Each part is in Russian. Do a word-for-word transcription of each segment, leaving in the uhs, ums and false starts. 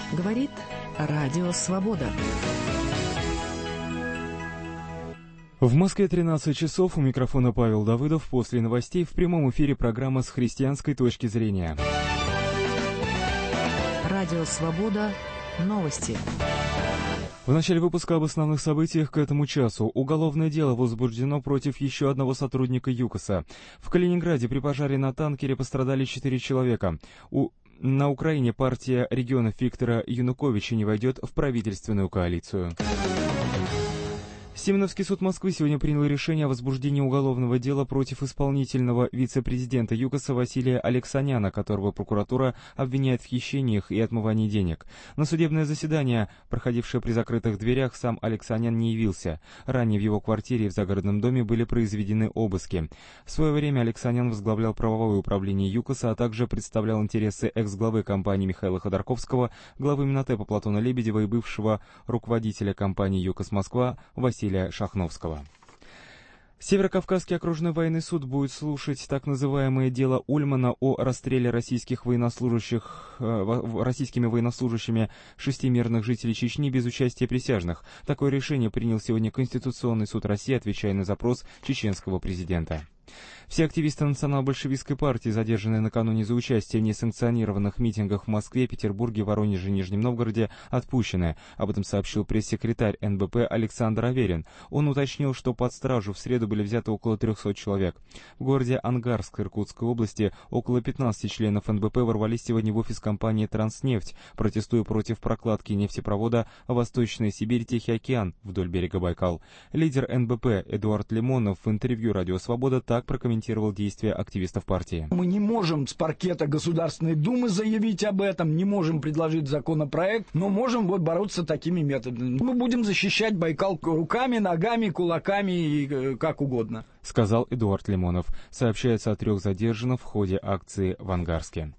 Говорит Радио Свобода. В Москве тринадцать часов, у микрофона Павел Давыдов. После новостей в прямом эфире программа «С христианской точки зрения». Радио Свобода. Новости. В начале выпуска об основных событиях к этому часу. Уголовное дело возбуждено против еще одного сотрудника ЮКОСа. В Калининграде при пожаре на танкере пострадали четыре человека. У... На Украине партия регионов Виктора Януковича не войдет в правительственную коалицию. Семеновский суд Москвы сегодня принял решение о возбуждении уголовного дела против исполнительного вице-президента ЮКОСа Василия Алексаняна, которого прокуратура обвиняет в хищениях и отмывании денег. На судебное заседание, проходившее при закрытых дверях, сам Алексанян не явился. Ранее в его квартире в загородном доме были произведены обыски. В свое время Алексанян возглавлял правовое управление ЮКОСа, а также представлял интересы экс-главы компании Михаила Ходорковского, главы Минотепа Платона Лебедева и бывшего руководителя компании ЮКОС Москва Василия Шахновского. Северокавказский окружной военный суд будет слушать так называемое дело Ульмана о расстреле российских военнослужащих, э, российскими военнослужащими шести мирных жителей Чечни без участия присяжных. Такое решение принял сегодня Конституционный суд России, отвечая на запрос чеченского президента. Все активисты национал-большевистской партии, задержанные накануне за участие в несанкционированных митингах в Москве, Петербурге, Воронеже и Нижнем Новгороде, отпущены. Об этом сообщил пресс-секретарь эн бэ пэ Александр Аверин. Он уточнил, что под стражу в среду были взяты около трехсот человек. В городе Ангарск Иркутской области около пятнадцати членов эн бэ пэ ворвались сегодня в офис компании «Транснефть», протестуя против прокладки нефтепровода «Восточная Сибирь Тихий океан» вдоль берега Байкал. Лидер эн бэ пэ Эдуард Лимонов в интервью «Радио Свобода» так прокомментировал действия активистов партии. Мы не можем с паркета Государственной Думы заявить об этом, не можем предложить законопроект, но можем вот бороться такими методами. Мы будем защищать Байкал руками, ногами, кулаками и как угодно. Сказал Эдуард Лимонов. Сообщается о трех задержанных в ходе акции в Ангарске.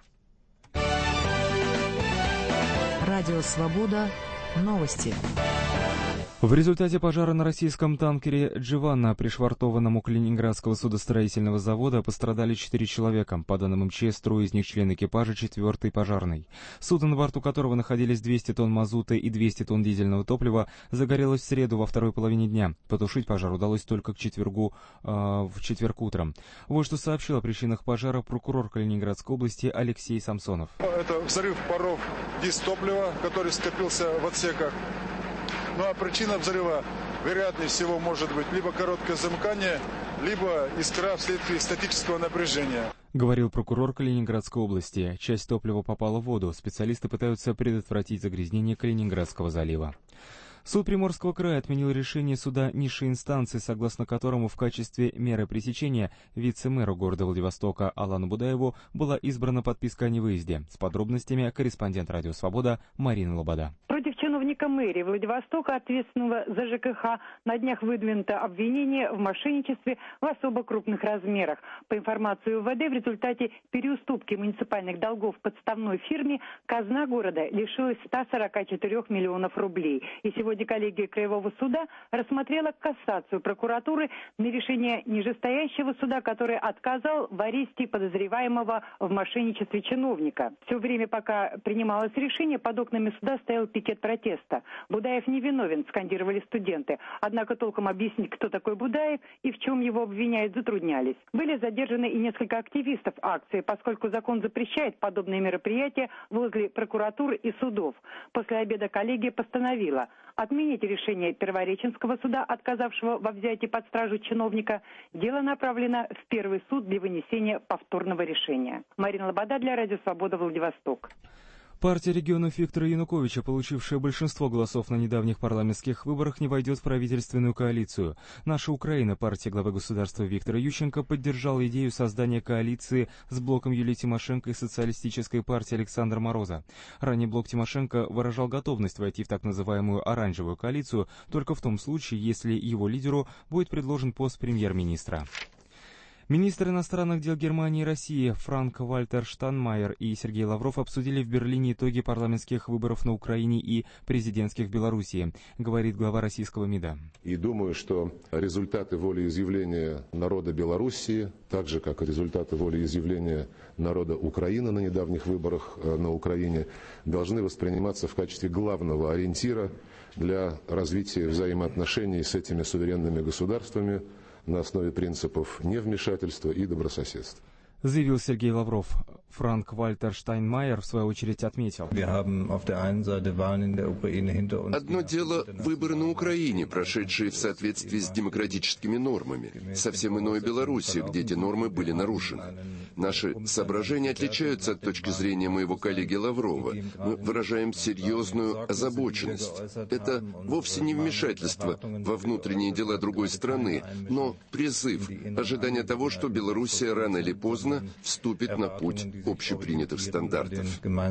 Радио Свобода. Новости. В результате пожара на российском танкере «Дживанна», пришвартованном у Калининградского судостроительного завода, пострадали четыре человека. По данным эм че эс, трое из них члены экипажа, четвертый пожарный. Судно, на борту которого находились двести тонн мазута и двести тонн дизельного топлива, загорелось в среду во второй половине дня. Потушить пожар удалось только к четвергу, э, в четверг утром. Вот что сообщил о причинах пожара прокурор Калининградской области Алексей Самсонов. Это взрыв паров дизтоплива, который скопился в отсеках. Ну а причина взрыва, вероятнее всего, может быть либо короткое замыкание, либо искра вследствие статического напряжения. Говорил прокурор Калининградской области. Часть топлива попала в воду. Специалисты пытаются предотвратить загрязнение Калининградского залива. Суд Приморского края отменил решение суда низшей инстанции, согласно которому в качестве меры пресечения вице-мэру города Владивостока Алану Будаеву была избрана подписка о невыезде. С подробностями корреспондент «Радио Свобода» Марина Лобода. Против чиновника мэрии Владивостока, ответственного за жэ ка ха, на днях выдвинуто обвинение в мошенничестве в особо крупных размерах. По информации у вэ дэ, в результате переуступки муниципальных долгов подставной фирме казна города лишилась ста сорока четырёх миллионов рублей. И сегодня коллегия Краевого суда рассмотрела кассацию прокуратуры на решение нижестоящего суда, который отказал в аресте подозреваемого в мошенничестве чиновника. Все время, пока принималось решение, под окнами суда стоял пикет протеста. «Будаев невиновен», скандировали студенты. Однако толком объяснить, кто такой Будаев и в чем его обвиняют, затруднялись. Были задержаны и несколько активистов акции, поскольку закон запрещает подобные мероприятия возле прокуратур и судов. После обеда коллегия постановила отменить решение Первореченского суда, отказавшего во взятии под стражу чиновника. Дело направлено в первый суд для вынесения повторного решения. Марина Лобода для Радио Свобода, Владивосток. Партия регионов Виктора Януковича, получившая большинство голосов на недавних парламентских выборах, не войдет в правительственную коалицию. «Наша Украина», партия главы государства Виктора Ющенко, поддержала идею создания коалиции с блоком Юлии Тимошенко и социалистической партией Александра Мороза. Ранее блок Тимошенко выражал готовность войти в так называемую «оранжевую коалицию» только в том случае, если его лидеру будет предложен пост премьер-министра. Министры иностранных дел Германии и России Франк-Вальтер Штайнмайер и Сергей Лавров обсудили в Берлине итоги парламентских выборов на Украине и президентских в Белоруссии, говорит глава российского МИДа. И думаю, что результаты волеизъявления народа Белоруссии, так же как и результаты волеизъявления народа Украины на недавних выборах на Украине, должны восприниматься в качестве главного ориентира для развития взаимоотношений с этими суверенными государствами на основе принципов невмешательства и добрососедства. Заявил Сергей Лавров. Франк-Вальтер Штайнмайер в свою очередь отметил. Одно дело выборы на Украине, прошедшие в соответствии с демократическими нормами. Совсем иное Белоруссия, где эти нормы были нарушены. Наши соображения отличаются от точки зрения моего коллеги Лаврова. Мы выражаем серьезную озабоченность. Это вовсе не вмешательство во внутренние дела другой страны, но призыв, ожидание того, что Белоруссия рано или поздно вступит на путь общепринятых стандартов.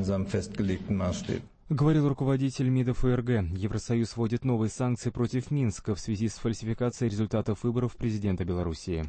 Говорил руководитель МИДа ФРГ. Евросоюз вводит новые санкции против Минска в связи с фальсификацией результатов выборов президента Белоруссии.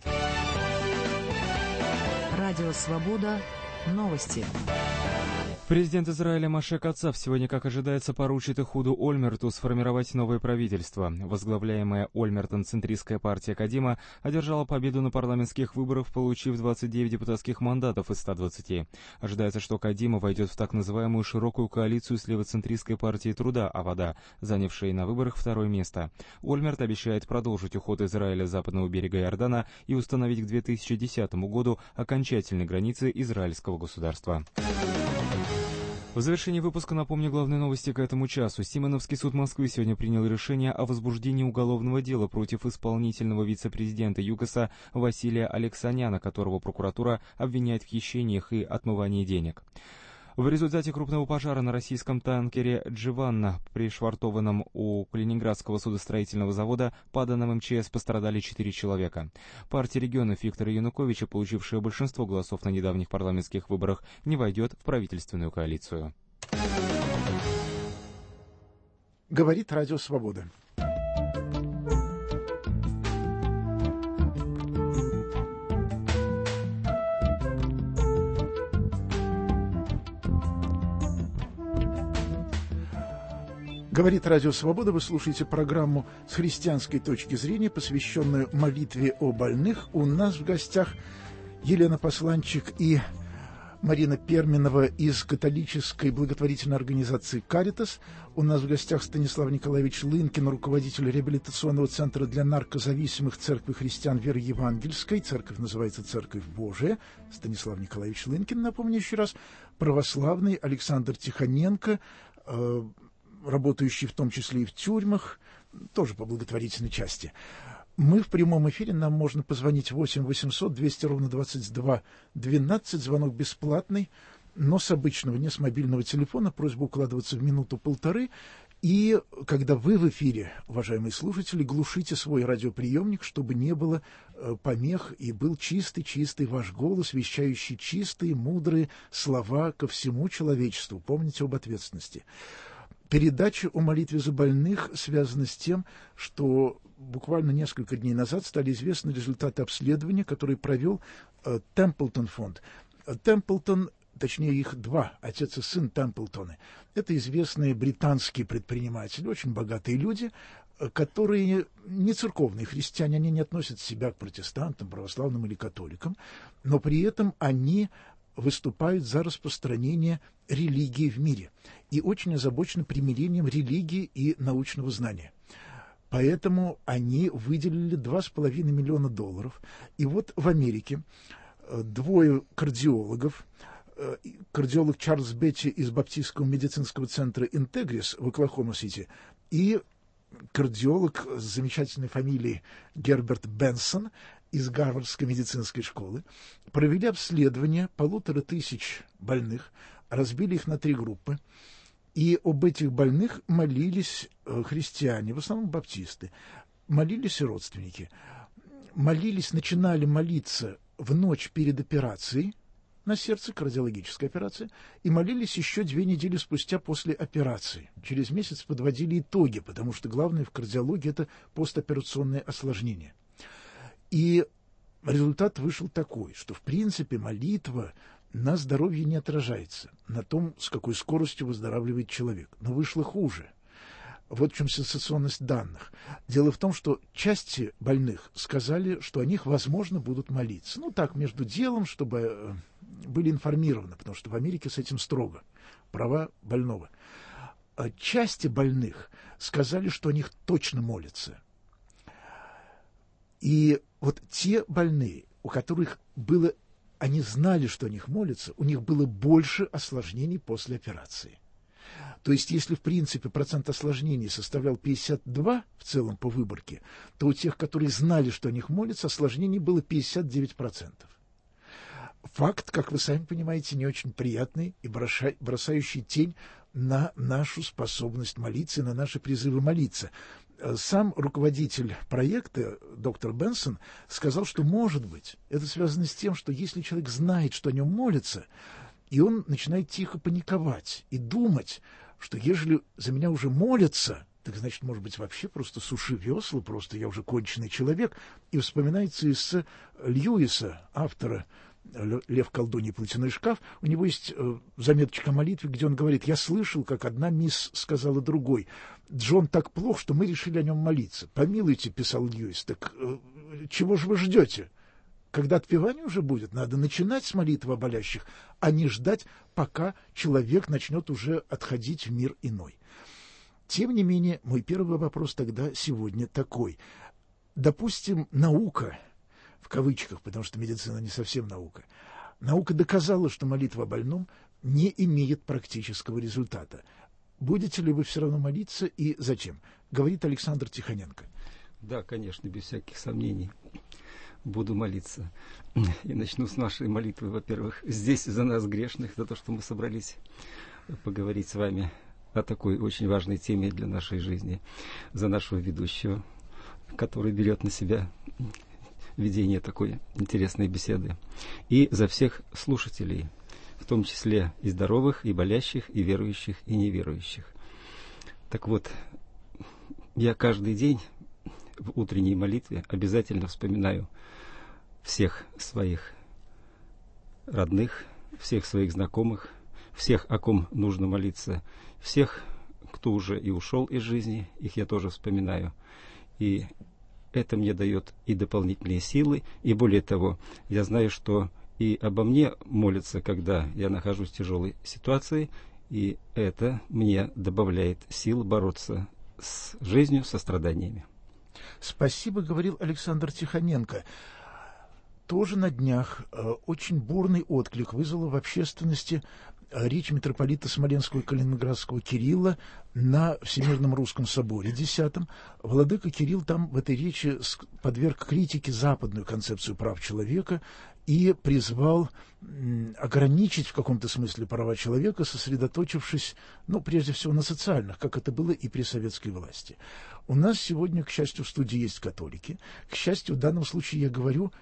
Радио «Свобода». Новости. Президент Израиля Моше Кацав сегодня, как ожидается, поручит Эхуду Ольмерту сформировать новое правительство. Возглавляемая Ольмертом-центристская партия Кадима одержала победу на парламентских выборах, получив двадцать девять депутатских мандатов из ста двадцати. Ожидается, что Кадима войдет в так называемую широкую коалицию с левоцентристской партией труда Авода, занявшей на выборах второе место. Ольмерт обещает продолжить уход Израиля с западного берега Иордана и установить к две тысячи десятому году окончательные границы израильского государства. В завершении выпуска напомню главные новости к этому часу. Симоновский суд Москвы сегодня принял решение о возбуждении уголовного дела против исполнительного вице-президента ЮКОСа Василия Алексаняна, которого прокуратура обвиняет в хищениях и отмывании денег. В результате крупного пожара на российском танкере «Дживанна», пришвартованном у Калининградского судостроительного завода, по данным МЧС пострадали четыре человека. Партия регионов Виктора Януковича, получившая большинство голосов на недавних парламентских выборах, не войдет в правительственную коалицию. Говорит Радио Свобода. Говорит Радио Свобода, вы слушаете программу с христианской точки зрения, посвященную молитве о больных. У нас в гостях Елена Посланчик и Марина Перминова из католической благотворительной организации «Каритас». У нас в гостях Станислав Николаевич Лынкин, руководитель реабилитационного центра для наркозависимых Церкви христиан веры евангельской. Церковь называется «Церковь Божия». Станислав Николаевич Лынкин, напомню еще раз, православный. Александр Тихоненко, э, работающий в том числе и в тюрьмах, тоже по благотворительной части. Мы в прямом эфире, нам можно позвонить восемь восемьсот двести ровно двадцать два двенадцать, звонок бесплатный, но с обычного, не с мобильного телефона, просьба укладываться в минуту-полторы. И когда вы в эфире, уважаемые слушатели, глушите свой радиоприемник, чтобы не было э, помех и был чистый-чистый ваш голос, вещающий чистые, мудрые слова ко всему человечеству. Помните об ответственности. Передача о молитве за больных связана с тем, что буквально несколько дней назад стали известны результаты обследования, которые провел э, Темплтон фонд. Темплтон, точнее их два, отец и сын Темплтоны. Это известные британские предприниматели, очень богатые люди, которые не церковные христиане, они не относят себя к протестантам, православным или католикам, но при этом они выступают за распространение религии в мире и очень озабочены примирением религии и научного знания. Поэтому они выделили два с половиной миллиона долларов. И вот в Америке двое кардиологов, кардиолог Чарльз Бетти из Баптистского медицинского центра «Интегрис» в Оклахома-Сити и кардиолог с замечательной фамилией Герберт Бенсон из Гарвардской медицинской школы, провели обследование полутора тысяч больных, разбили их на три группы, и об этих больных молились христиане, в основном баптисты, молились и родственники. Молились, начинали молиться в ночь перед операцией на сердце, кардиологической операции, и молились еще две недели спустя после операции. Через месяц подводили итоги, потому что главное в кардиологии – это постоперационное осложнение. И результат вышел такой, что, в принципе, молитва на здоровье не отражается, на том, с какой скоростью выздоравливает человек. Но вышло хуже. Вот в чем сенсационность данных. Дело в том, что части больных сказали, что о них, возможно, будут молиться. Ну, так, между делом, чтобы были информированы, потому что в Америке с этим строго. Права больного. А части больных сказали, что о них точно молятся. И вот те больные, у которых было, они знали, что о них молятся, у них было больше осложнений после операции. То есть, если, в принципе, процент осложнений составлял пятьдесят два в целом по выборке, то у тех, которые знали, что о них молятся, осложнений было пятьдесят девять процентов. Факт, как вы сами понимаете, не очень приятный и бросающий тень на нашу способность молиться и на наши призывы молиться. Сам руководитель проекта, доктор Бенсон, сказал, что, может быть, это связано с тем, что если человек знает, что о нем молятся, и он начинает тихо паниковать и думать, что ежели за меня уже молятся, так значит, может быть, вообще просто суши весла, просто я уже конченый человек. И вспоминается из Льюиса, автора «Лев, колдунья и платяной шкаф». У него есть заметочка о молитве, где он говорит: «Я слышал, как одна мисс сказала другой: Джон так плох, что мы решили о нем молиться». «Помилуйте», — писал Льюис, — «так чего же вы ждете? Когда отпевание уже будет, надо начинать с молитвы о болящих, а не ждать, пока человек начнет уже отходить в мир иной». Тем не менее, мой первый вопрос тогда сегодня такой. Допустим, наука, в кавычках, потому что медицина не совсем наука, наука доказала, что молитва о больном не имеет практического результата. Будете ли вы все равно молиться и зачем? Говорит Александр Тихоненко. Да, конечно, без всяких сомнений. Буду молиться. И начну с нашей молитвы, во-первых, здесь за нас грешных, за то, что мы собрались поговорить с вами о такой очень важной теме для нашей жизни, за нашего ведущего, который берет на себя ведение такой интересной беседы, и за всех слушателей, в том числе и здоровых, и болящих, и верующих, и неверующих. Так вот, я каждый день в утренней молитве обязательно вспоминаю всех своих родных, всех своих знакомых, всех, о ком нужно молиться, всех, кто уже и ушел из жизни, их я тоже вспоминаю. И это мне дает и дополнительные силы, и более того, я знаю, что и обо мне молятся, когда я нахожусь в тяжелой ситуации, и это мне добавляет сил бороться с жизнью, со страданиями. Спасибо, говорил Александр Тихоненко. Тоже на днях э, очень бурный отклик вызвала в общественности э, речь митрополита Смоленского и Калининградского Кирилла на Всемирном Русском Соборе десятом. Владыка Кирилл там в этой речи подверг критике западную концепцию прав человека и призвал м, ограничить в каком-то смысле права человека, сосредоточившись, ну, прежде всего, на социальных, как это было и при советской власти. У нас сегодня, к счастью, в студии есть католики. К счастью, в данном случае я говорю,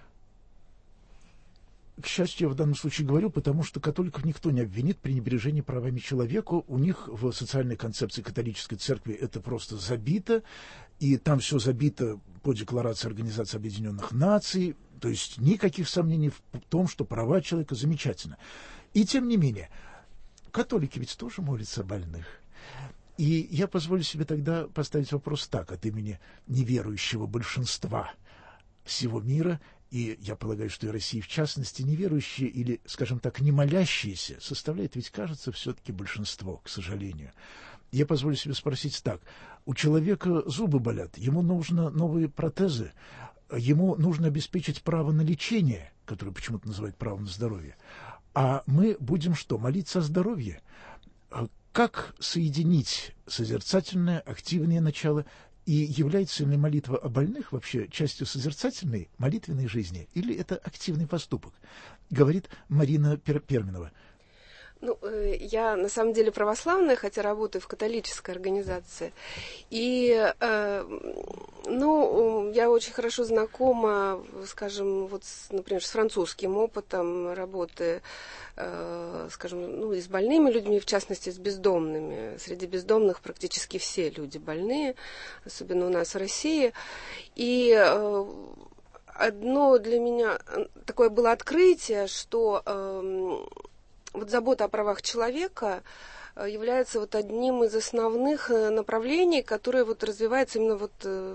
к счастью, я в данном случае говорю, потому что католиков никто не обвинит в пренебрежении правами человека. У них в социальной концепции католической церкви это просто забито, и там все забито по декларации Организации Объединенных Наций. То есть никаких сомнений в том, что права человека замечательно. И тем не менее, католики ведь тоже молятся о больных. И я позволю себе тогда поставить вопрос так, от имени неверующего большинства всего мира, и я полагаю, что и России в частности, неверующие или, скажем так, не молящиеся составляет, ведь кажется, все-таки большинство, к сожалению. Я позволю себе спросить так. У человека зубы болят, ему нужны новые протезы, ему нужно обеспечить право на лечение, которое почему-то называют правом на здоровье. А мы будем что, молиться о здоровье? Как соединить созерцательное, активное начало? И является ли молитва о больных вообще частью созерцательной молитвенной жизни? Или это активный поступок? Говорит Марина Пер- Перминова. Ну, я на самом деле православная, хотя работаю в католической организации. И, э, ну, я очень хорошо знакома, скажем, вот, с, например, с французским опытом работы, э, скажем, ну, и с больными людьми, в частности, с бездомными. Среди бездомных практически все люди больные, особенно у нас в России. И э, одно для меня такое было открытие, что э, вот забота о правах человека является вот одним из основных направлений, которое вот развивается именно вот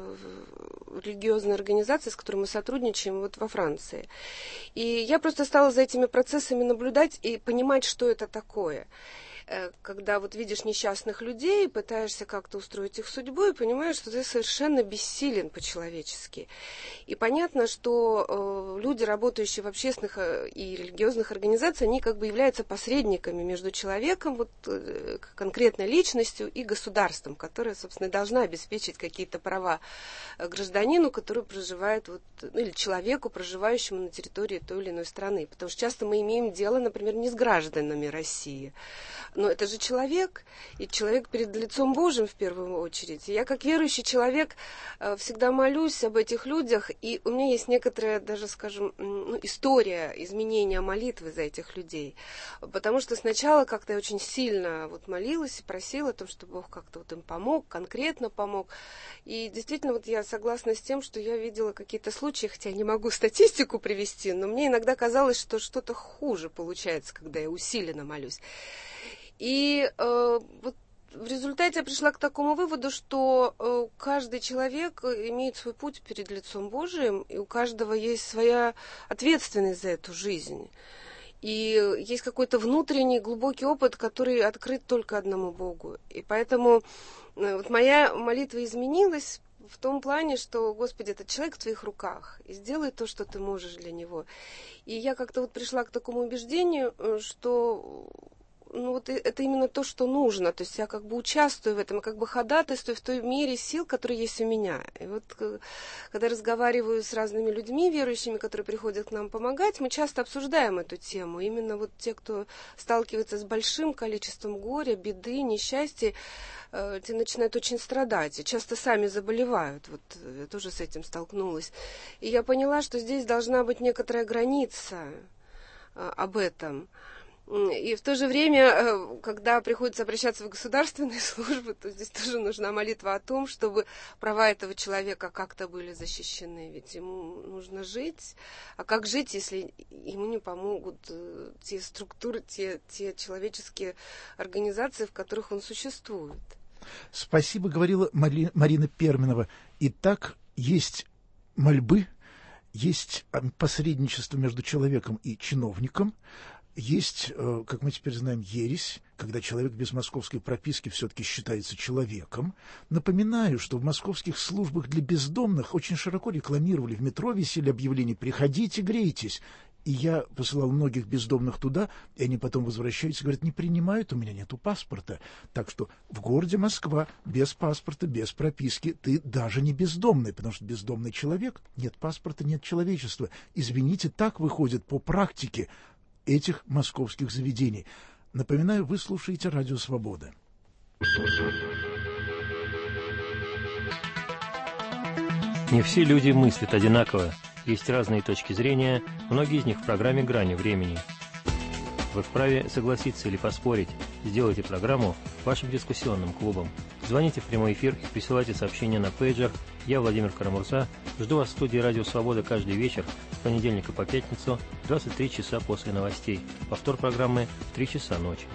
в религиозной организации, с которой мы сотрудничаем вот во Франции. И я просто стала за этими процессами наблюдать и понимать, что это такое. Когда вот видишь несчастных людей, пытаешься как-то устроить их судьбу и понимаешь, что ты совершенно бессилен по-человечески. И понятно, что э, люди, работающие в общественных и религиозных организациях, они как бы являются посредниками между человеком, вот, э, конкретной личностью и государством, которое, собственно, должна обеспечить какие-то права гражданину, который проживает, вот, ну, или человеку, проживающему на территории той или иной страны. Потому что часто мы имеем дело, например, не с гражданами России. Но это же человек, и человек перед лицом Божьим в первую очередь. И я, как верующий человек, всегда молюсь об этих людях, и у меня есть некоторая, даже, скажем, ну, история изменения молитвы за этих людей. Потому что сначала как-то я очень сильно вот молилась и просила о том, чтобы Бог как-то вот им помог, конкретно помог. И действительно, вот я согласна с тем, что я видела какие-то случаи, хотя я не могу статистику привести, но мне иногда казалось, что что-то хуже получается, когда я усиленно молюсь. И э, вот в результате я пришла к такому выводу, что э, каждый человек имеет свой путь перед лицом Божиим, и у каждого есть своя ответственность за эту жизнь. И есть какой-то внутренний глубокий опыт, который открыт только одному Богу. И поэтому э, вот моя молитва изменилась в том плане, что, Господи, этот человек в Твоих руках, и сделай то, что Ты можешь для него. И я как-то вот пришла к такому убеждению, что... Ну, вот это именно то, что нужно. То есть я как бы участвую в этом, как бы ходатайствую в той мере сил, которые есть у меня. И вот когда разговариваю с разными людьми, верующими, которые приходят к нам помогать, мы часто обсуждаем эту тему. Именно вот те, кто сталкивается с большим количеством горя, беды, несчастья, те начинают очень страдать и часто сами заболевают. Вот я тоже с этим столкнулась. И я поняла, что здесь должна быть некоторая граница об этом. И в то же время, когда приходится обращаться в государственные службы, то здесь тоже нужна молитва о том, чтобы права этого человека как-то были защищены. Ведь ему нужно жить. А как жить, если ему не помогут те структуры, те, те человеческие организации, в которых он существует? Спасибо, говорила Мари, Марина Перминова. Итак, есть мольбы, есть посредничество между человеком и чиновником. Есть, как мы теперь знаем, ересь, когда человек без московской прописки все-таки считается человеком. Напоминаю, что в московских службах для бездомных очень широко рекламировали, в метро висели объявления «Приходите, грейтесь». И я посылал многих бездомных туда, и они потом возвращаются и говорят: не принимают, у меня нету паспорта. Так что в городе Москва без паспорта, без прописки ты даже не бездомный, потому что бездомный человек, нет паспорта, нет человечества. Извините, так выходит по практике этих московских заведений. Напоминаю, вы слушаете Радио Свобода. Не все люди мыслят одинаково. Есть разные точки зрения, многие из них в программе «Грани времени». Вы вправе согласиться или поспорить. Сделайте программу вашим дискуссионным клубом. Звоните в прямой эфир и присылайте сообщения на пейджер. Я, Владимир Карамурза, жду вас в студии «Радио Свобода» каждый вечер с понедельника по пятницу в двадцать три часа после новостей. Повтор программы в три часа ночи.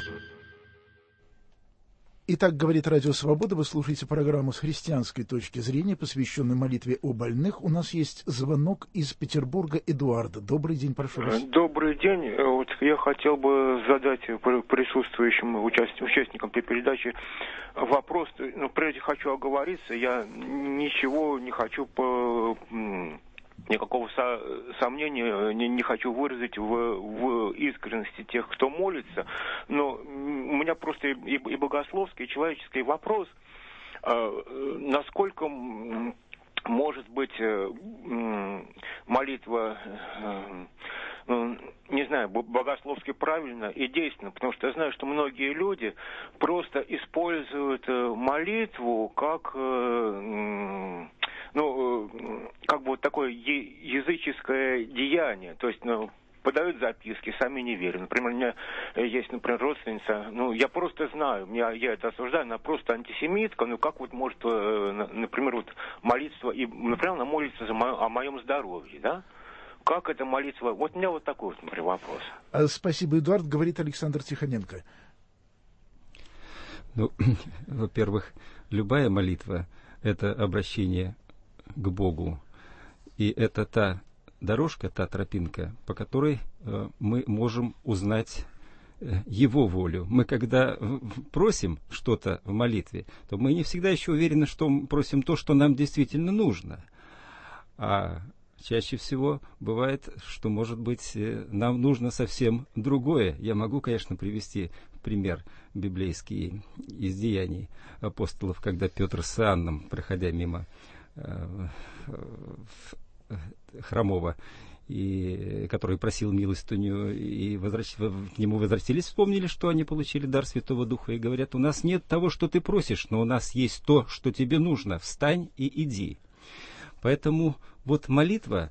Итак, говорит Радио Свобода, вы слушаете программу с христианской точки зрения, посвященную молитве о больных. У нас есть звонок из Петербурга Эдуарда. Добрый день, прошу вас. Добрый день. Вот я хотел бы задать присутствующим участникам этой передачи вопрос. Но прежде хочу оговориться, я ничего не хочу по... Никакого со- сомнения не, не хочу выразить в, в искренности тех, кто молится, но у меня просто и, и богословский, и человеческий вопрос, э, насколько может быть э, молитва, э, ну, не знаю, богословски правильно и действенно, потому что я знаю, что многие люди просто используют молитву как... Э, ну, как бы вот такое языческое деяние. То есть, ну, подают записки, сами не верят. Например, у меня есть, например, родственница, ну, я просто знаю, я, я это осуждаю, она просто антисемитка, ну, как вот может, например, вот молиться, и, например, она молится за мое, о моем здоровье, да? Как это молиться? Вот у меня вот такой, вот, например, вопрос. Спасибо, Эдуард, говорит Александр Тихоненко. Ну, во-первых, любая молитва – это обращение к Богу. И это та дорожка, та тропинка, по которой э, мы можем узнать э, Его волю. Мы когда просим что-то в молитве, то мы не всегда еще уверены, что мы просим то, что нам действительно нужно. А чаще всего бывает, что, может быть, нам нужно совсем другое. Я могу, конечно, привести пример библейский из Деяний апостолов, когда Петр с Иоанном, проходя мимо э, хромого, и, который просил милостыню, и возвращ... к нему возвратились, вспомнили, что они получили дар Святого Духа, и говорят: у нас нет того, что ты просишь, но у нас есть то, что тебе нужно. Встань и иди. Поэтому вот молитва,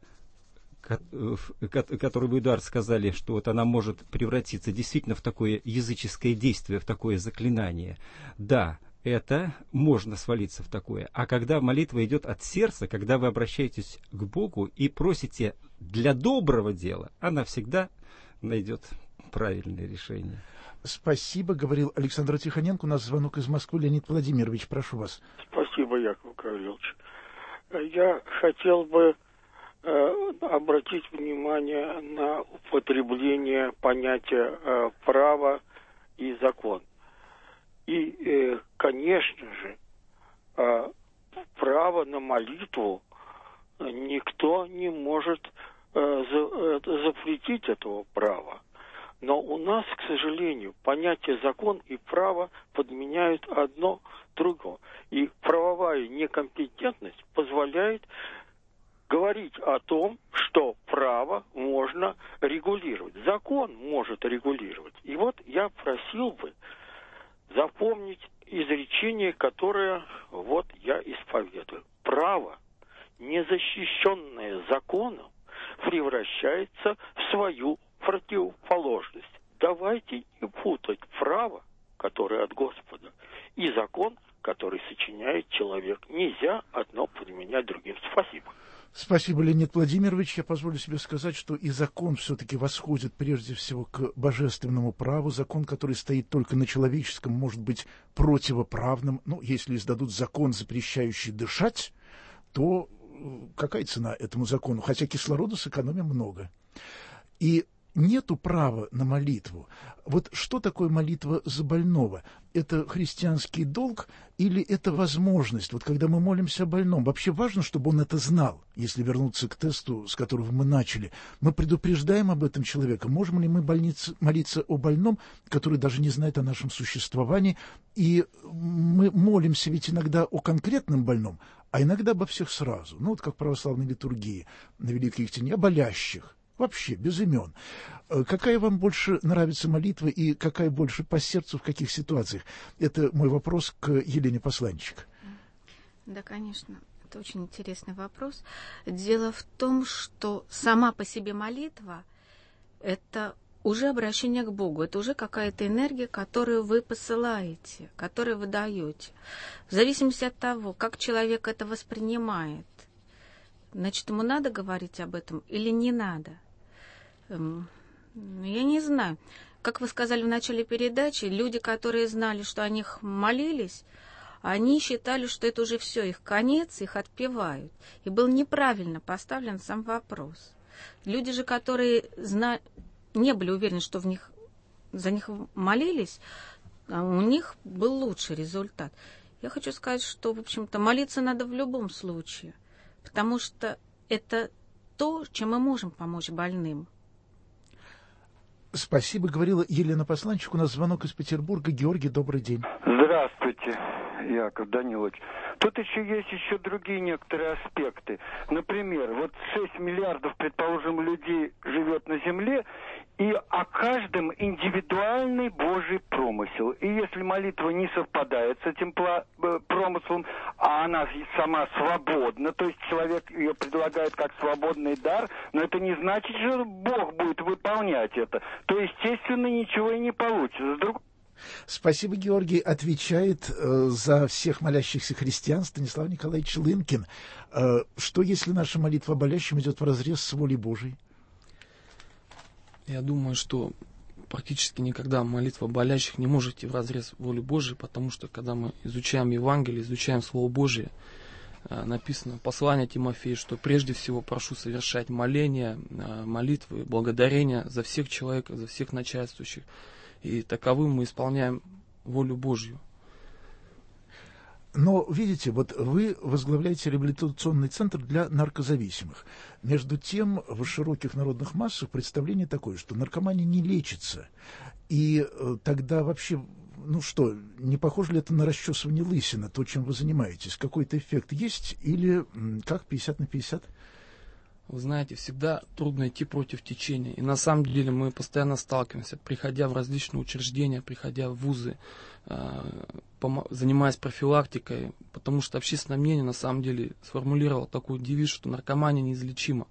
которую вы, Эдуард, сказали, что вот она может превратиться действительно в такое языческое действие, в такое заклинание. Да, это можно свалиться в такое. А когда молитва идет от сердца, когда вы обращаетесь к Богу и просите для доброго дела, она всегда найдет правильное решение. Спасибо, говорил Александр Тихоненко. У нас звонок из Москвы. Леонид Владимирович, прошу вас. Спасибо, Яков Гаврилович. Я хотел бы э, обратить внимание на употребление понятия э, права и закон. И, э, конечно же, э, право на молитву никто не может э, за, э, запретить этого права. Но у нас, к сожалению, понятие закон и право подменяют одно другое. И правовая некомпетентность позволяет говорить о том, что право можно регулировать. Закон может регулировать. И вот я просил бы запомнить изречение, которое вот я исповедую. Право, незащищенное законом, превращается в свою противоположность. Давайте не путать право, которое от Господа, и закон, который сочиняет человек. Нельзя одно подменять другим. Спасибо. Спасибо, Леонид Владимирович. Я позволю себе сказать, что и закон все-таки восходит прежде всего к божественному праву. Закон, который стоит только на человеческом, может быть противоправным. Ну, если издадут закон, запрещающий дышать, то какая цена этому закону? Хотя кислорода сэкономим много. И нету права на молитву. Вот что такое молитва за больного? Это христианский долг или это возможность? Вот когда мы молимся о больном, вообще важно, чтобы он это знал. Если вернуться к тесту, с которого мы начали, мы предупреждаем об этом человека. Можем ли мы больнице, молиться о больном, который даже не знает о нашем существовании? И мы молимся ведь иногда о конкретном больном, а иногда обо всех сразу. Ну вот как в православной литургии на Великой Ектине, о болящих. Вообще, без имен. Какая вам больше нравится молитва и какая больше по сердцу, в каких ситуациях? Это мой вопрос к Елене Посланчик. Да, конечно. Это очень интересный вопрос. Дело в том, что сама по себе молитва – это уже обращение к Богу. Это уже какая-то энергия, которую вы посылаете, которую вы даете. В зависимости от того, как человек это воспринимает, значит, ему надо говорить об этом или не надо? Я не знаю. Как вы сказали в начале передачи, люди, которые знали, что о них молились, они считали, что это уже все, их конец, их отпевают. И был неправильно поставлен сам вопрос. Люди же, которые зна... не были уверены, что в них... за них молились, у них был лучший результат. Я хочу сказать, что, в общем-то, молиться надо в любом случае. Потому что это то, чем мы можем помочь больным. Спасибо, говорила Елена Посланчик. У нас звонок из Петербурга. Георгий, добрый день. Здравствуйте, Яков Данилович. Тут еще есть еще другие некоторые аспекты. Например, вот шесть миллиардов, предположим, людей живет на Земле, и о каждом индивидуальный Божий промысел. И если молитва не совпадает с этим промыслом, а она сама свободна, то есть человек ее предлагает как свободный дар, но это не значит, что Бог будет выполнять это. То, естественно, ничего и не получится. С другой... Спасибо, Георгий. Отвечает э, за всех молящихся христиан Станислав Николаевич Лынкин. Э, что, если наша молитва о болящем идет вразрез с волей Божией? Я думаю, что практически никогда молитва болящих не может идти вразрез воли Божией, потому что, когда мы изучаем Евангелие, изучаем Слово Божие, написано в послании Тимофею, что прежде всего прошу совершать моления, молитвы, благодарения за всех человеков, за всех начальствующих. И таковым мы исполняем волю Божью. Но, видите, вот вы возглавляете реабилитационный центр для наркозависимых. Между тем, в широких народных массах представление такое, что наркомания не лечится. И э, тогда вообще, ну что, не похоже ли это на расчесывание лысины, то, чем вы занимаетесь? Какой-то эффект есть или как, пятьдесят на пятьдесят? Вы знаете, всегда трудно идти против течения. И на самом деле мы постоянно сталкиваемся, приходя в различные учреждения, приходя в вузы, занимаясь профилактикой, потому что общественное мнение на самом деле сформулировало такой девиз, что наркомания неизлечима.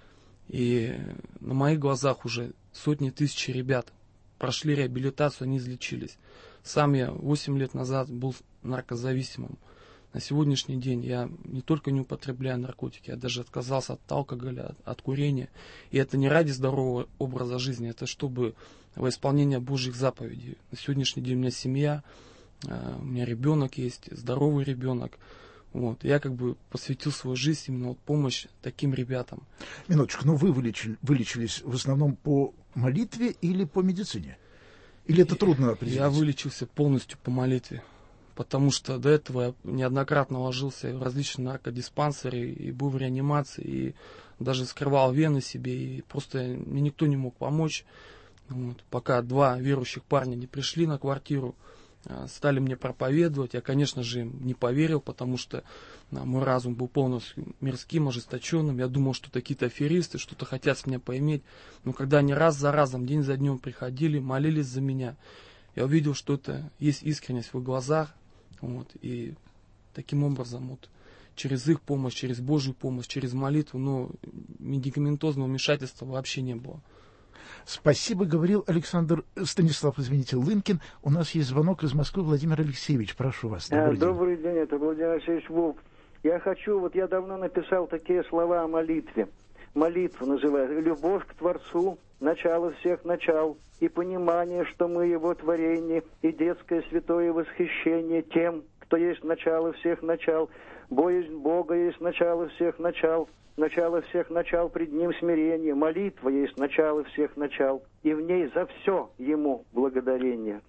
И на моих глазах уже сотни тысяч ребят прошли реабилитацию, они излечились. Сам я восемь лет назад был наркозависимым. На сегодняшний день я не только не употребляю наркотики, я даже отказался от алкоголя, от, от курения. И это не ради здорового образа жизни, это чтобы во исполнение Божьих заповедей. На сегодняшний день у меня семья, у меня ребенок есть, здоровый ребенок. Вот. Я как бы посвятил свою жизнь именно вот помощь таким ребятам. Минуточку, ну вы вылечили, вылечились в основном по молитве или по медицине? Или это трудно определить? Я вылечился полностью по молитве. Потому что до этого я неоднократно ложился в различные наркодиспансеры и был в реанимации, и даже скрывал вены себе, и просто мне никто не мог помочь. Вот. Пока два верующих парня не пришли на квартиру, стали мне проповедовать, я, конечно же, им не поверил, потому что мой разум был полностью мирским, ожесточенным. Я думал, что какие-то аферисты что-то хотят с меня поиметь. Но когда они раз за разом, день за днем приходили, молились за меня, я увидел, что это есть искренность в их глазах. Вот, и таким образом, вот, через их помощь, через Божью помощь, через молитву, но медикаментозного вмешательства вообще не было. Спасибо, говорил Александр, Станислав, извините, Лынкин. У нас есть звонок из Москвы. Владимир Алексеевич, прошу вас. Добрый, день. Добрый день, это Владимир Алексеевич Волк. Я хочу, вот я давно написал такие слова о молитве. Молитва называется «Любовь к Творцу, начало всех начал, и понимание, что мы Его творение, и детское святое восхищение тем, кто есть начало всех начал. Боязнь Бога есть начало всех начал, начало всех начал пред Ним смирение. Молитва есть начало всех начал, и в ней за все Ему благодарение».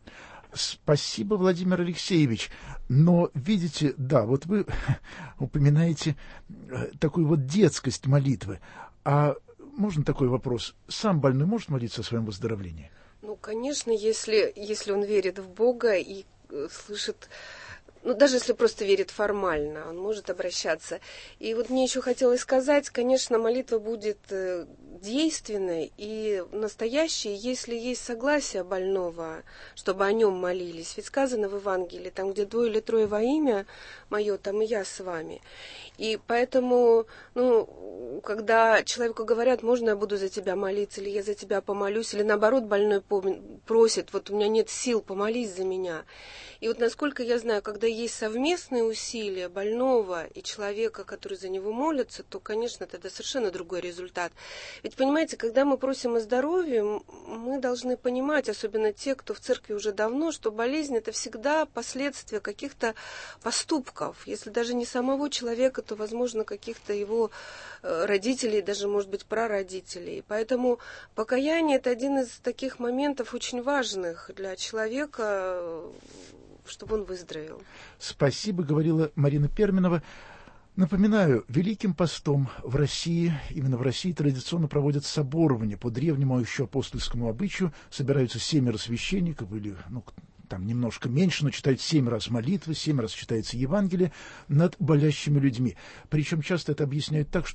Спасибо, Владимир Алексеевич. Но, видите, да, вот вы упоминаете такую вот детскость молитвы. А можно такой вопрос? Сам больной может молиться о своем выздоровлении? Ну, конечно, если, если он верит в Бога и э, слышит... Ну, даже если просто верит формально, он может обращаться. И вот мне еще хотелось сказать, конечно, молитва будет э, действенной и настоящей, если есть согласие больного, чтобы о нем молились. Ведь сказано в Евангелии, там, где двое или трое во имя мое, там и я с вами. И поэтому, ну, когда человеку говорят, можно я буду за тебя молиться, или я за тебя помолюсь, или наоборот, больной просит, вот у меня нет сил, помолись за меня. И вот насколько я знаю, когда есть совместные усилия больного и человека, который за него молится, то, конечно, тогда совершенно другой результат. Ведь, понимаете, когда мы просим о здоровье, мы должны понимать, особенно те, кто в церкви уже давно, что болезнь – это всегда последствия каких-то поступков. Если даже не самого человека, то, возможно, каких-то его родителей, даже, может быть, прародителей. Поэтому покаяние – это один из таких моментов очень важных для человека, чтобы он выздоровел. Спасибо, говорила Марина Перминова. Напоминаю, Великим постом в России, именно в России традиционно проводят соборование по древнему еще апостольскому обычаю. Собираются семеро священников или, ну, там немножко меньше, но читают семь раз молитвы, семь раз читается Евангелие над болящими людьми. Причем часто это объясняют так, что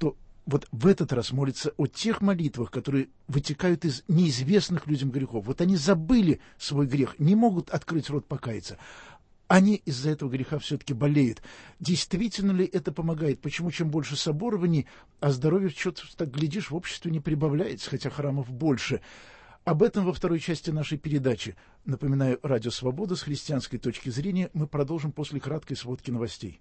вот в этот раз молится о тех молитвах, которые вытекают из неизвестных людям грехов. Вот они забыли свой грех, не могут открыть рот покаяться. Они из-за этого греха все-таки болеют. Действительно ли это помогает? Почему чем больше соборований, а здоровье, что-то, так глядишь, в обществе не прибавляется, хотя храмов больше? Об этом во второй части нашей передачи. Напоминаю, Радио Свобода с христианской точки зрения. Мы продолжим после краткой сводки новостей.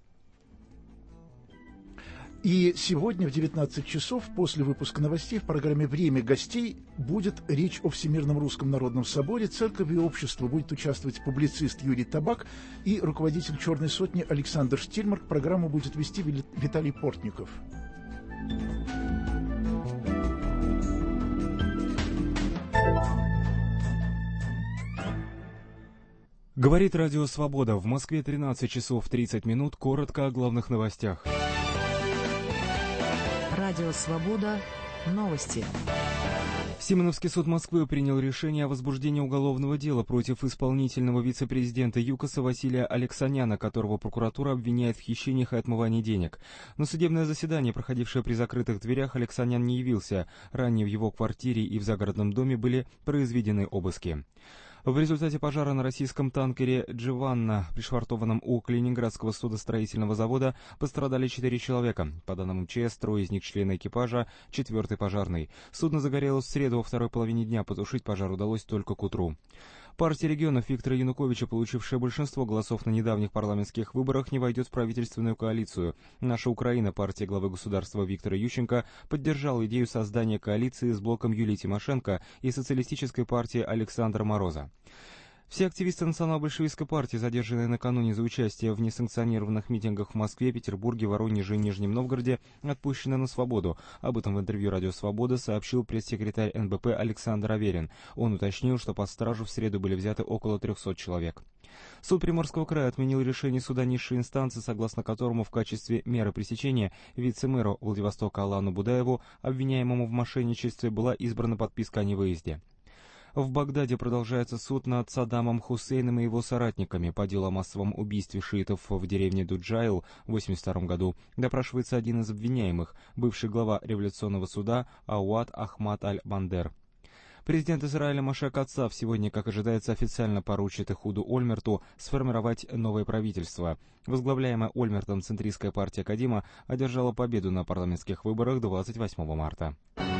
И сегодня в девятнадцать часов после выпуска новостей в программе «Время гостей» будет речь о Всемирном Русском Народном Соборе. Церковь и общество будет участвовать публицист Юрий Табак и руководитель «Черной сотни» Александр Штильмарк. Программу будет вести Виталий Портников. Говорит Радио Свобода. В Москве тринадцать часов тридцать минут. Коротко о главных новостях. Радио Свобода. Новости. Симоновский суд Москвы принял решение о возбуждении уголовного дела против исполнительного вице-президента ЮКОСа Василия Алексаняна, которого прокуратура обвиняет в хищениях и отмывании денег. На судебное заседание, проходившее при закрытых дверях, Алексанян не явился. Ранее в его квартире и в загородном доме были произведены обыски. В результате пожара на российском танкере «Джованна», пришвартованном у Калининградского судостроительного завода, пострадали четыре человека. По данным МЧС, трое из них члены экипажа, четвертый пожарный. Судно загорелось в среду во второй половине дня, потушить пожар удалось только к утру. Партия регионов Виктора Януковича, получившая большинство голосов на недавних парламентских выборах, не войдет в правительственную коалицию. «Наша Украина», партия главы государства Виктора Ющенко, поддержала идею создания коалиции с блоком Юлии Тимошенко и социалистической партией Александра Мороза. Все активисты национал-большевистской партии, задержанные накануне за участие в несанкционированных митингах в Москве, Петербурге, Воронеже и Нижнем Новгороде, отпущены на свободу. Об этом в интервью «Радио Свобода» сообщил пресс-секретарь эн бэ пэ Александр Аверин. Он уточнил, что под стражу в среду были взяты около трехсот человек. Суд Приморского края отменил решение суда низшей инстанции, согласно которому в качестве меры пресечения вице-мэру Владивостока Алану Будаеву, обвиняемому в мошенничестве, была избрана подписка о невыезде. В Багдаде продолжается суд над Саддамом Хусейном и его соратниками. По делу о массовом убийстве шиитов в деревне Дуджаил в восемьдесят втором году допрашивается один из обвиняемых, бывший глава революционного суда Ауад Ахмад Аль-Бандер. Президент Израиля Моше Кацав сегодня, как ожидается, официально поручит Эхуду Ольмерту сформировать новое правительство. Возглавляемая Ольмертом центристская партия Кадима одержала победу на парламентских выборах двадцать восьмого марта.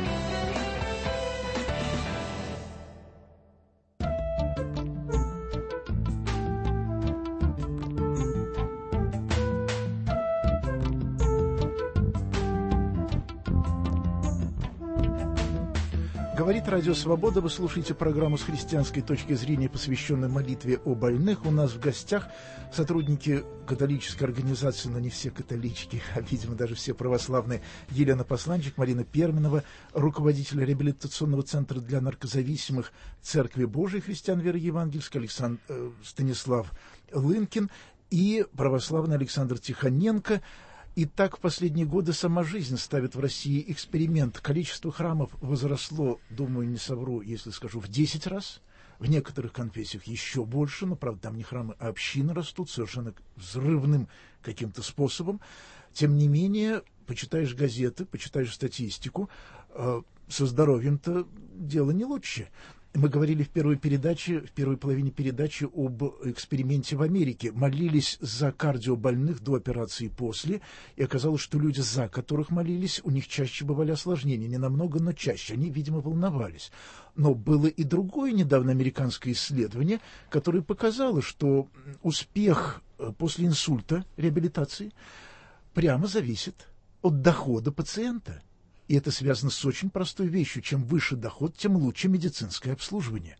Говорит Радио Свобода. Вы слушаете программу с христианской точки зрения, посвященную молитве о больных. У нас в гостях сотрудники католической организации, но не все католички, а, видимо, даже все православные. Елена Посланчик, Марина Перминова, руководитель реабилитационного центра для наркозависимых Церкви Божией христиан веры евангельской, Александр, э, Станислав Лынкин и православный Александр Тихоненко. И так в последние годы сама жизнь ставит в России эксперимент. Количество храмов возросло, думаю, не совру, если скажу, в десять раз. В некоторых конфессиях еще больше, но, правда, там не храмы, а общины растут совершенно взрывным каким-то способом. Тем не менее, почитаешь газеты, почитаешь статистику, э, со здоровьем-то дело не лучше. Мы говорили в первой передаче, в первой половине передачи об эксперименте в Америке. Молились за кардиобольных до операции и после, и оказалось, что люди, за которых молились, у них чаще бывали осложнения. Не намного, но чаще. Они, видимо, волновались. Но было и другое недавно американское исследование, которое показало, что успех после инсульта, реабилитации, прямо зависит от дохода пациента. И это связано с очень простой вещью. Чем выше доход, тем лучше медицинское обслуживание.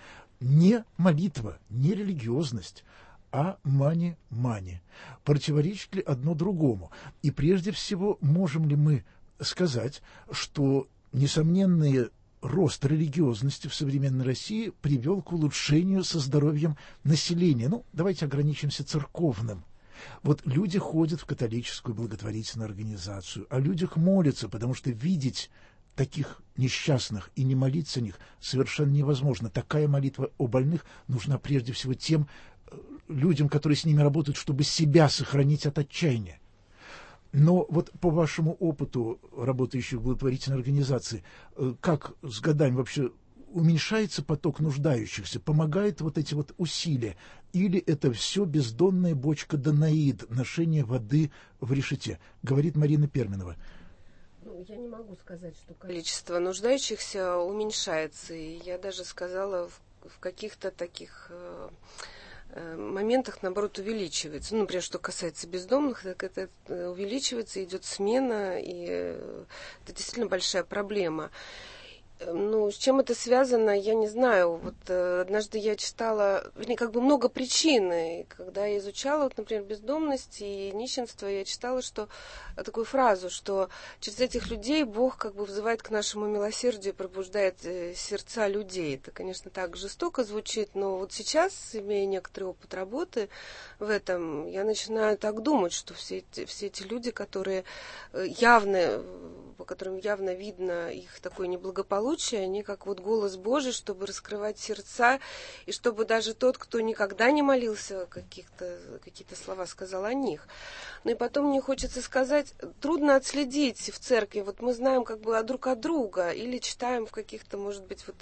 Не молитва, не религиозность, а мани-мани. Противоречит ли одно другому? И прежде всего, можем ли мы сказать, что несомненный рост религиозности в современной России привел к улучшению со здоровьем населения? Ну, давайте ограничимся церковным. Вот люди ходят в католическую благотворительную организацию, о людях молятся, потому что видеть таких несчастных и не молиться о них совершенно невозможно. Такая молитва о больных нужна прежде всего тем людям, которые с ними работают, чтобы себя сохранить от отчаяния. Но вот по вашему опыту, работающих в благотворительной организации, как с годами вообще уменьшается поток нуждающихся, помогают вот эти вот усилия, или это все бездонная бочка Данаид, ношение воды в решете, говорит Марина Перминова. Ну, я не могу сказать, что количество нуждающихся уменьшается, и я даже сказала, в, в каких-то таких э, э, моментах, наоборот, увеличивается. Ну, например, что касается бездомных, так это увеличивается, идет смена, и э, это действительно большая проблема. Ну, с чем это связано, я не знаю. Вот э, однажды я читала, вернее, как бы много причин. И когда я изучала, вот, например, бездомность и нищенство, я читала, что такую фразу, что через этих людей Бог как бы взывает к нашему милосердию, пробуждает э, сердца людей. Это, конечно, так жестоко звучит, но вот сейчас, имея некоторый опыт работы в этом, я начинаю так думать, что все эти, все эти люди, которые явно, по которым явно видно их такое неблагополучие, они как вот голос Божий, чтобы раскрывать сердца, и чтобы даже тот, кто никогда не молился, каких-то, какие-то слова сказал о них. Ну и потом мне хочется сказать, трудно отследить в церкви, вот мы знаем как бы друг от друга, или читаем в каких-то, может быть, вот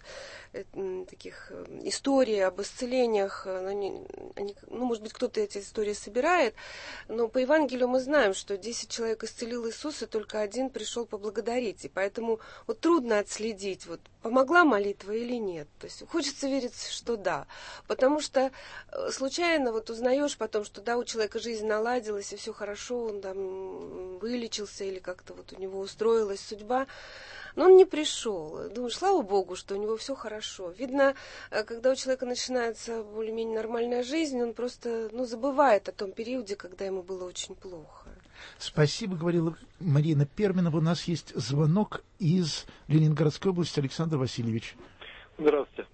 э, таких историй об исцелениях, они, они, ну, может быть, кто-то эти истории собирает, но по Евангелию мы знаем, что десять человек исцелил Иисус, и только один пришел поблагодарить, и поэтому вот трудно отследить, вот, помогла молитва или нет. То есть хочется верить, что да. Потому что случайно вот узнаешь потом, что да, у человека жизнь наладилась, и все хорошо, он там вылечился, или как-то вот у него устроилась судьба. Но он не пришел. Думаю, слава Богу, что у него все хорошо. Видно, когда у человека начинается более-менее нормальная жизнь, он просто, ну, забывает о том периоде, когда ему было очень плохо. Спасибо, говорила Марина Перминова. У нас есть звонок из Ленинградской области. Александр Васильевич. Здравствуйте.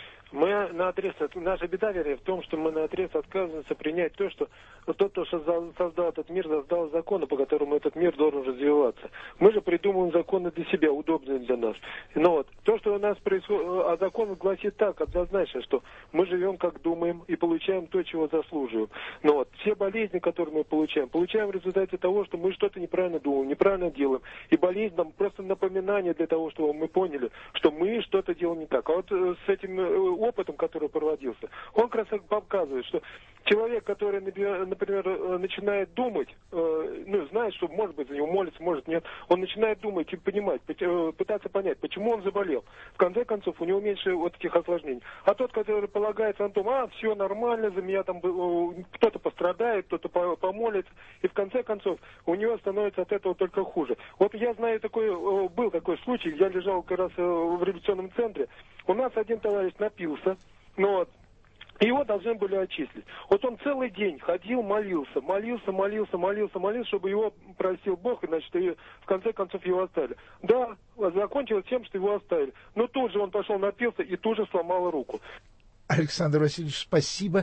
Мы наотрез, наша беда, вернее, в том, что мы наотрез отказываемся принять то, что тот, кто создал, создал этот мир, создал законы, по которым этот мир должен развиваться. Мы же придумываем законы для себя, удобные для нас. Но вот то, что у нас происходит, а закон гласит так, однозначно, что мы живем, как думаем, и получаем то, чего заслуживаем. Но вот все болезни, которые мы получаем, получаем в результате того, что мы что-то неправильно думаем, неправильно делаем. И болезнь нам просто напоминание для того, чтобы мы поняли, что мы что-то делаем не так. А вот с этим опытом, который проводился, он как раз показывает, что человек, который, например, начинает думать, ну, знает, что, может быть, за него молится, может, нет, он начинает думать и понимать, пытаться понять, почему он заболел. В конце концов, у него меньше вот этих осложнений. А тот, который полагается на том, а, все нормально, за меня там кто-то пострадает, кто-то помолится, и в конце концов, у него становится от этого только хуже. Вот я знаю, такой, был такой случай, я лежал как раз в революционном центре, у нас один товарищ напился, но вот, его должны были отчислить. Вот он целый день ходил, молился, молился, молился, молился, молился, чтобы его просил Бог, и, значит, и в конце концов его оставили. Да, закончилось тем, что его оставили. Но тут же он пошел, напился и тут же сломал руку. Александр Васильевич, спасибо.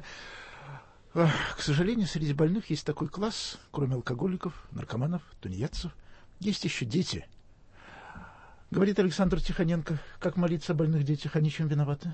К сожалению, среди больных есть такой класс, кроме алкоголиков, наркоманов, тунеядцев, есть еще дети. Говорит Александр Тихоненко, как молиться о больных детях, они чем виноваты?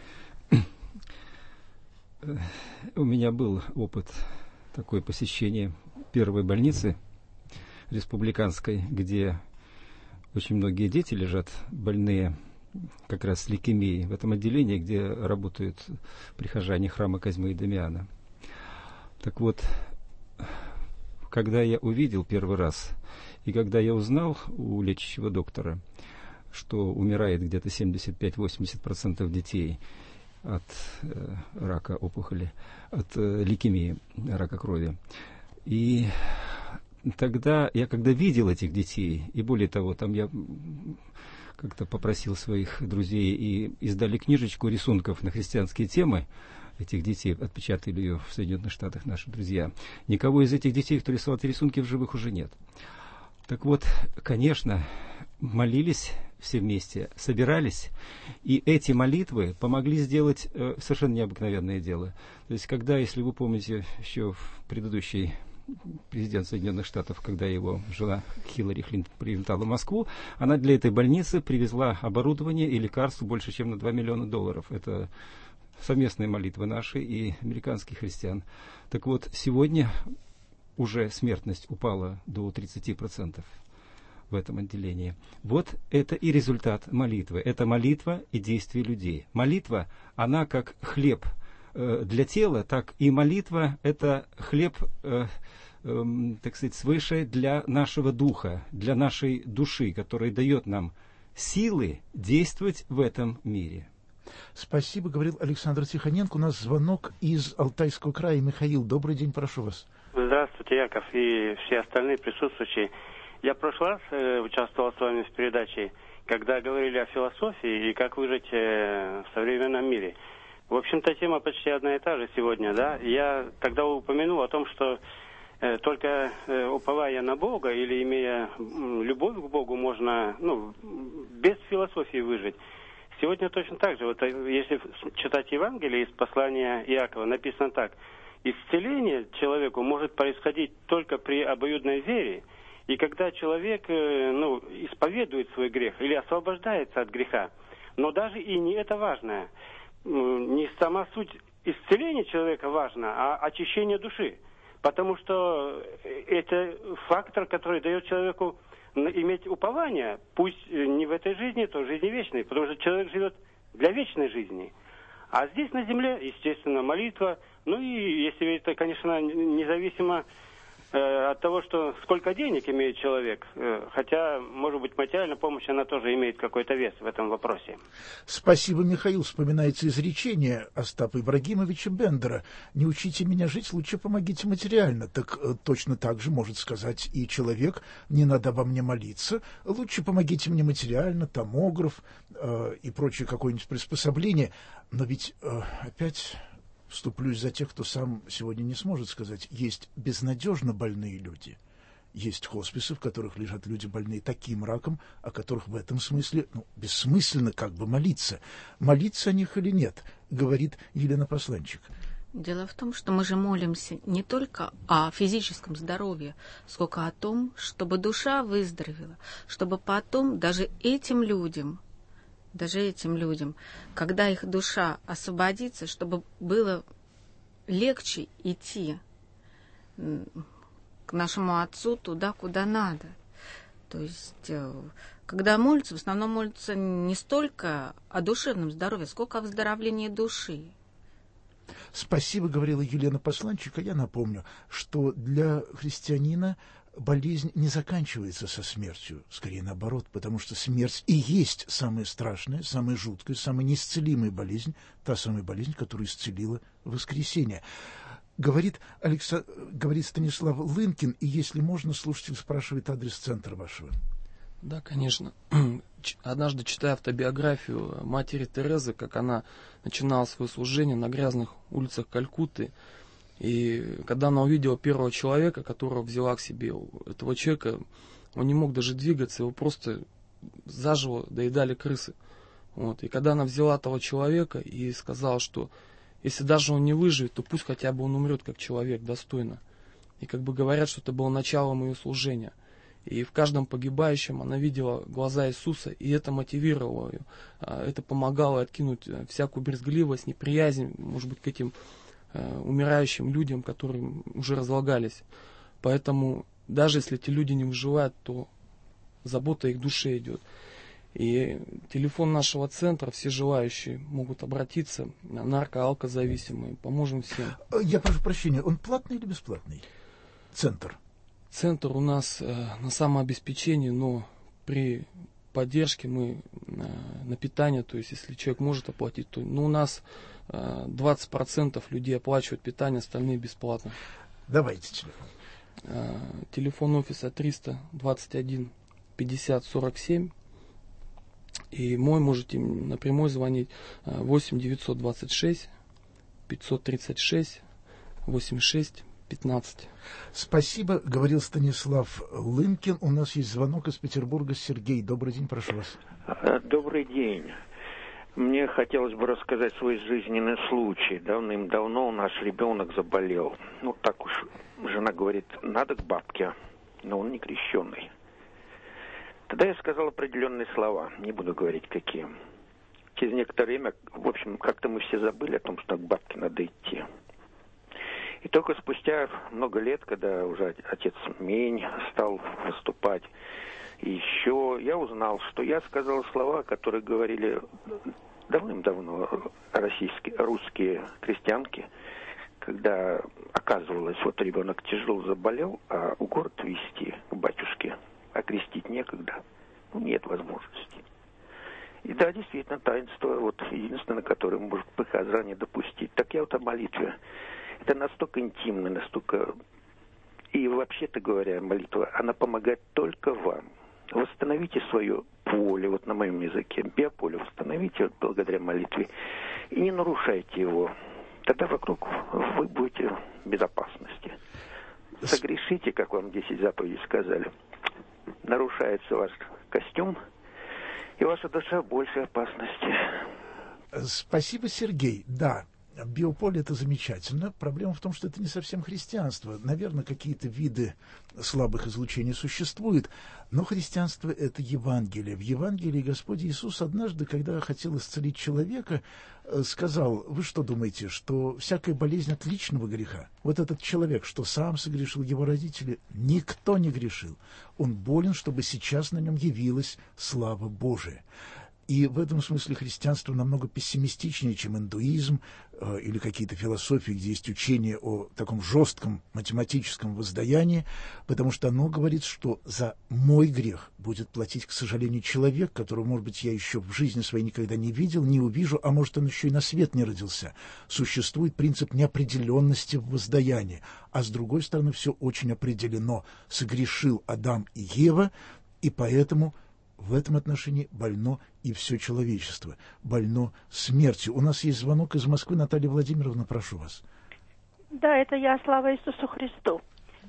У меня был опыт такое посещение первой больницы республиканской, где очень многие дети лежат больные как раз с лейкемией, в этом отделении, где работают прихожане храма Козьмы и Дамиана. Так вот, когда я увидел первый раз, и когда я узнал у лечащего доктора, что умирает где-то семьдесят пять - восемьдесят процентов детей от э, рака опухоли, от э, лейкемии, рака крови. И тогда я, когда видел этих детей, и более того, там я как-то попросил своих друзей, и издали книжечку рисунков на христианские темы этих детей, отпечатали ее в Соединенных Штатах наши друзья. Никого из этих детей, кто рисовал эти рисунки, в живых уже нет. Так вот, конечно, молились все вместе, собирались, и эти молитвы помогли сделать э, совершенно необыкновенное дело. То есть, когда, если вы помните, еще в предыдущий президент Соединенных Штатов, когда его жена Хиллари Клинтон прилетала в Москву, она для этой больницы привезла оборудование и лекарства больше, чем на два миллиона долларов. Это совместные молитвы наши и американских христиан. Так вот, сегодня уже смертность упала до тридцати процентов в этом отделении. Вот это и результат молитвы. Это молитва и действия людей. Молитва, она как хлеб э, для тела, так и молитва — это хлеб, э, э, так сказать, свыше для нашего духа, для нашей души, который дает нам силы действовать в этом мире. Спасибо, говорил Александр Тихоненко. У нас звонок из Алтайского края. Михаил, добрый день, прошу вас. Здравствуйте, Яков и все остальные присутствующие. Я в прошлый раз э, участвовал с вами в передаче, когда говорили о философии и как выжить э, в современном мире. В общем-то, тема почти одна и та же сегодня, да. Я тогда упомянул о том, что э, только э, уповая на Бога или имея э, любовь к Богу можно, ну, без философии выжить. Сегодня точно так же. Вот если читать Евангелие из послания Иакова, написано так: исцеление человеку может происходить только при обоюдной вере. И когда человек, ну, исповедует свой грех или освобождается от греха, но даже и не это важно, не сама суть исцеления человека важна, а очищение души. Потому что это фактор, который дает человеку иметь упование, пусть не в этой жизни, то в жизни вечной, потому что человек живет для вечной жизни. А здесь на земле, естественно, молитва, ну и если это, конечно, независимо от того, что сколько денег имеет человек, хотя, может быть, материальная помощь, она тоже имеет какой-то вес в этом вопросе. Спасибо, Михаил. Вспоминается изречение Остапа Ибрагимовича Бендера: «Не учите меня жить, лучше помогите материально». Так точно так же может сказать и человек: «Не надо обо мне молиться, лучше помогите мне материально, томограф э, и прочее какое-нибудь приспособление». Но ведь э, опять... вступлюсь за тех, кто сам сегодня не сможет сказать: есть безнадежно больные люди, есть хосписы, в которых лежат люди больные таким раком, о которых в этом смысле, ну, бессмысленно как бы молиться. Молиться о них или нет, говорит Елена Посланчик. Дело в том, что мы же молимся не только о физическом здоровье, сколько о том, чтобы душа выздоровела, чтобы потом даже этим людям, даже этим людям, когда их душа освободится, чтобы было легче идти к нашему Отцу туда, куда надо. То есть, когда молятся, в основном молятся не столько о душевном здоровье, сколько о выздоровлении души. Спасибо, говорила Елена Посланчик. А я напомню, что для христианина болезнь не заканчивается со смертью, скорее наоборот, потому что смерть и есть самая страшная, самая жуткая, самая неисцелимая болезнь, та самая болезнь, которую исцелила воскресение. Говорит, Алекса... говорит Станислав Лынкин, и если можно, слушатель спрашивает адрес центра вашего. Да, конечно. Однажды, читая автобиографию матери Терезы, как она начинала свое служение на грязных улицах Калькутты, и когда она увидела первого человека, которого взяла к себе, этого человека, он не мог даже двигаться, его просто заживо доедали крысы. Вот. И когда она взяла того человека и сказала, что если даже он не выживет, то пусть хотя бы он умрет как человек, достойно. И как бы говорят, что это было началом ее служения. И в каждом погибающем она видела глаза Иисуса, и это мотивировало ее. Это помогало откинуть всякую брезгливость, неприязнь, может быть, к этим умирающим людям, которые уже разлагались. Поэтому даже если эти люди не выживают, то забота их душе идет. И телефон нашего центра, все желающие могут обратиться, нарко-алкозависимые, поможем всем. Я прошу прощения, он платный или бесплатный? Центр? Центр у нас э, на самообеспечении, но при поддержке мы э, на питание, то есть если человек может оплатить, то ну, у нас э, двадцать процентов людей оплачивают питание, остальные бесплатно. Давайте телефон. Э, телефон офиса триста двадцать один пятьдесят сорок семь. И мой можете напрямую звонить восемь девятьсот двадцать шесть пятьсот тридцать шесть восемьдесят шесть пятнадцать. Спасибо, говорил Станислав Лынкин. У нас есть звонок из Петербурга. Сергей, добрый день, прошу вас. Добрый день. Мне хотелось бы рассказать свой жизненный случай. Давным-давно у нас ребенок заболел. Ну, так уж жена говорит, надо к бабке, но он не крещеный. Тогда я сказал определенные слова, не буду говорить какие. Через некоторое время, в общем, как-то мы все забыли о том, что к бабке надо идти. И только спустя много лет, когда уже отец Мень стал выступать, еще я узнал, что я сказал слова, которые говорили давным-давно российские, русские крестьянки, когда оказывалось, вот ребенок тяжело заболел, а в город везти к батюшке, а крестить некогда, ну, нет возможности. И да, действительно, таинство, вот единственное, которое может прихожан не допустить. Так я вот о молитве. Это настолько интимно, настолько... И вообще-то говоря, молитва, она помогает только вам. Восстановите свое поле, вот на моем языке, биополе, восстановите вот благодаря молитве. И не нарушайте его. Тогда вокруг вы будете в безопасности. Согрешите, как вам десять заповедей сказали. Нарушается ваш костюм, и ваша душа в большей опасности. Спасибо, Сергей. Да, биополе — это замечательно. Проблема в том, что это не совсем христианство. Наверное, какие-то виды слабых излучений существуют, но христианство — это Евангелие. В Евангелии Господь Иисус однажды, когда хотел исцелить человека, сказал: вы что думаете, что всякая болезнь от личного греха? Вот этот человек, что сам согрешил, его родители, никто не грешил. Он болен, чтобы сейчас на нем явилась слава Божия. И в этом смысле христианство намного пессимистичнее, чем индуизм э, или какие-то философии, где есть учение о таком жестком математическом воздаянии, потому что оно говорит, что за мой грех будет платить, к сожалению, человек, которого, может быть, я еще в жизни своей никогда не видел, не увижу, а может, он еще и на свет не родился. Существует принцип неопределенности в воздаянии, а с другой стороны, все очень определено. Согрешил Адам и Ева, и поэтому... В этом отношении больно и все человечество. Больно смертью. У нас есть звонок из Москвы. Наталья Владимировна, прошу вас. Да, это я. Слава Иисусу Христу.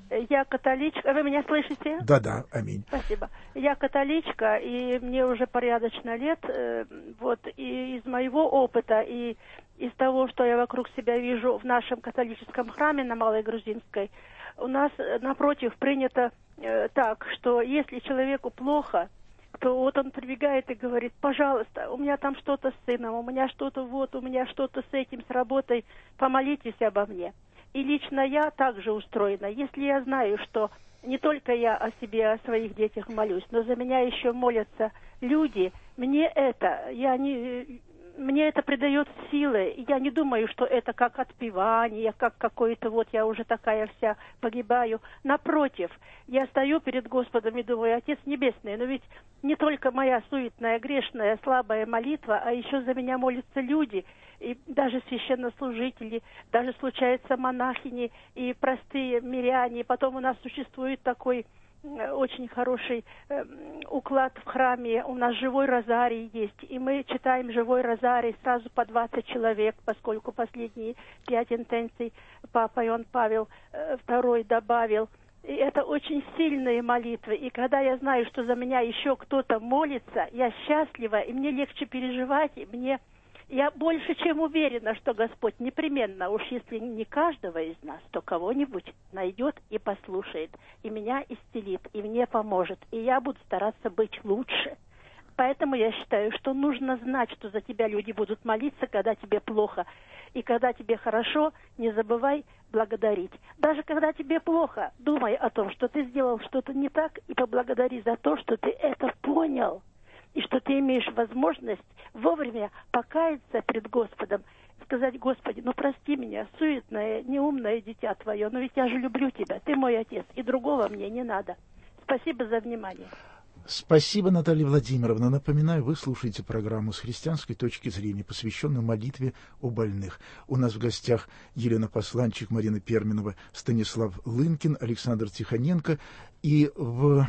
Я католичка. Вы меня слышите? Да, да, аминь. Спасибо. Я католичка, и мне уже порядочно лет. Вот, и из моего опыта, и из того, что я вокруг себя вижу в нашем католическом храме на Малой Грузинской, у нас, напротив, принято э, так, что если человеку плохо, то вот он прибегает и говорит: пожалуйста, у меня там что-то с сыном, у меня что-то вот, у меня что-то с этим, с работой, помолитесь обо мне. И лично я также устроена. Если я знаю, что не только я о себе, о своих детях молюсь, но за меня еще молятся люди, мне это, я не... Мне это придает силы. Я не думаю, что это как отпевание, как какое-то вот я уже такая вся погибаю. Напротив, я стою перед Господом и думаю: Отец Небесный, но ведь не только моя суетная, грешная, слабая молитва, а еще за меня молятся люди, и даже священнослужители, даже случаются монахини и простые миряне. Потом у нас существует такой очень хороший э, уклад в храме. У нас живой розарий есть, и мы читаем живой розарий сразу по двадцать человек, поскольку последние пять интенций Папа Иоанн Павел э, второй добавил. И это очень сильные молитвы. И когда я знаю, что за меня еще кто-то молится, я счастлива, и мне легче переживать, и мне... Я больше чем уверена, что Господь непременно, уж если не каждого из нас, то кого-нибудь найдет и послушает, и меня исцелит, и мне поможет, и я буду стараться быть лучше. Поэтому я считаю, что нужно знать, что за тебя люди будут молиться, когда тебе плохо. И когда тебе хорошо, не забывай благодарить. Даже когда тебе плохо, думай о том, что ты сделал что-то не так, и поблагодари за то, что ты это понял. И что ты имеешь возможность вовремя покаяться пред Господом, сказать: Господи, ну прости меня, суетное, неумное дитя Твое, но ведь я же люблю Тебя, Ты мой Отец, и другого мне не надо. Спасибо за внимание. Спасибо, Наталья Владимировна. Напоминаю, вы слушаете программу «С христианской точки зрения», посвященную молитве о больных. У нас в гостях Елена Посланчик, Марина Перминова, Станислав Лынкин, Александр Тихоненко. И в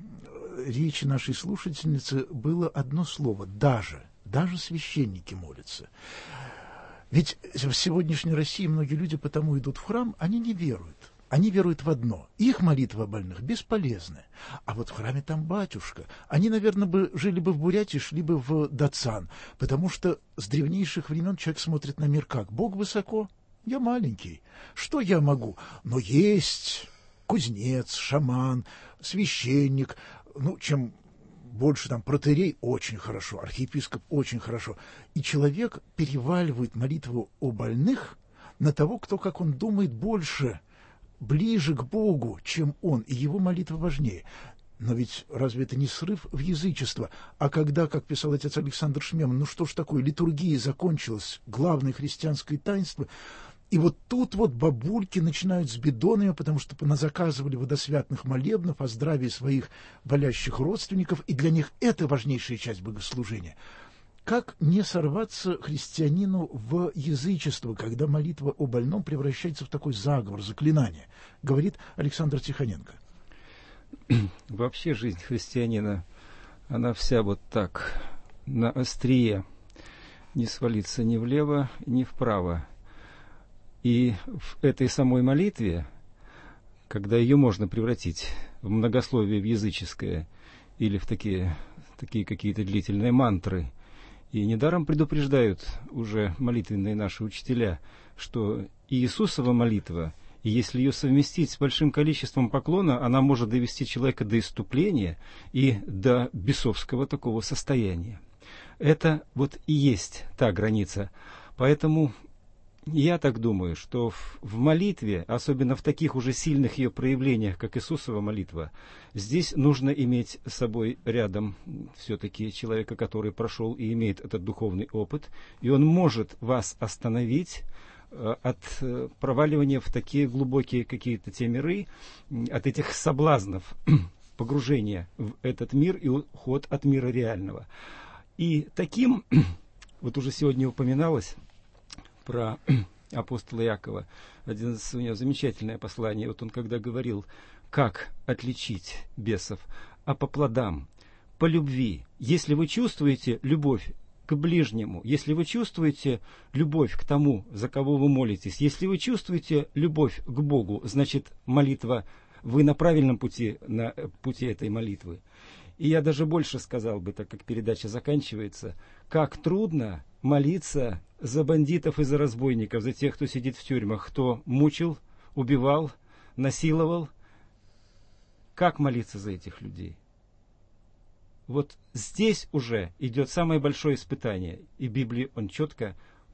речи нашей слушательницы было одно слово: «даже». Даже священники молятся. Ведь в сегодняшней России многие люди потому идут в храм, они не веруют. Они веруют в одно: их молитва о больных бесполезна. А вот в храме там батюшка. Они, наверное, бы жили бы в Бурятии, шли бы в Дацан, потому что с древнейших времен человек смотрит на мир как: Бог высоко, я маленький. Что я могу? Но есть кузнец, шаман, священник. Ну, чем больше там протоиерей — очень хорошо, архиепископ — очень хорошо. И человек переваливает молитву о больных на того, кто, как он думает, больше, ближе к Богу, чем он, и его молитва важнее. Но ведь разве это не срыв в язычество? А когда, как писал отец Александр Шмеман, ну что ж такое, литургия закончилась, главное христианское таинство, и вот тут вот бабульки начинают с бидонами, потому что заказывали водосвятных молебнов о здравии своих болящих родственников, и для них это важнейшая часть богослужения. Как не сорваться христианину в язычество, когда молитва о больном превращается в такой заговор, заклинание, говорит Александр Тихоненко. Вообще жизнь христианина, она вся вот так, на острие, не свалиться ни влево, ни вправо. И в этой самой молитве, когда ее можно превратить в многословие в языческое или в такие, такие какие-то длительные мантры, и недаром предупреждают уже молитвенные наши учителя, что Иисусова молитва, и если ее совместить с большим количеством поклона, она может довести человека до исступления и до бесовского такого состояния. Это вот и есть та граница. Поэтому я так думаю, что в, в молитве, особенно в таких уже сильных ее проявлениях, как Иисусова молитва, здесь нужно иметь с собой рядом все-таки человека, который прошел и имеет этот духовный опыт, и он может вас остановить э, от э, проваливания в такие глубокие какие-то те миры, от этих соблазнов, погружения в этот мир и уход от мира реального. И таким, вот уже сегодня упоминалось, про апостола Иакова. Один из у него замечательное послание. Вот он когда говорил, как отличить бесов, а по плодам, по любви. Если вы чувствуете любовь к ближнему, если вы чувствуете любовь к тому, за кого вы молитесь, если вы чувствуете любовь к Богу, значит молитва, вы на правильном пути, на пути этой молитвы. И я даже больше сказал бы, так как передача заканчивается, как трудно молиться за бандитов и за разбойников, за тех, кто сидит в тюрьмах, кто мучил, убивал, насиловал. Как молиться за этих людей? Вот здесь уже идет самое большое испытание. И в Библии он четко,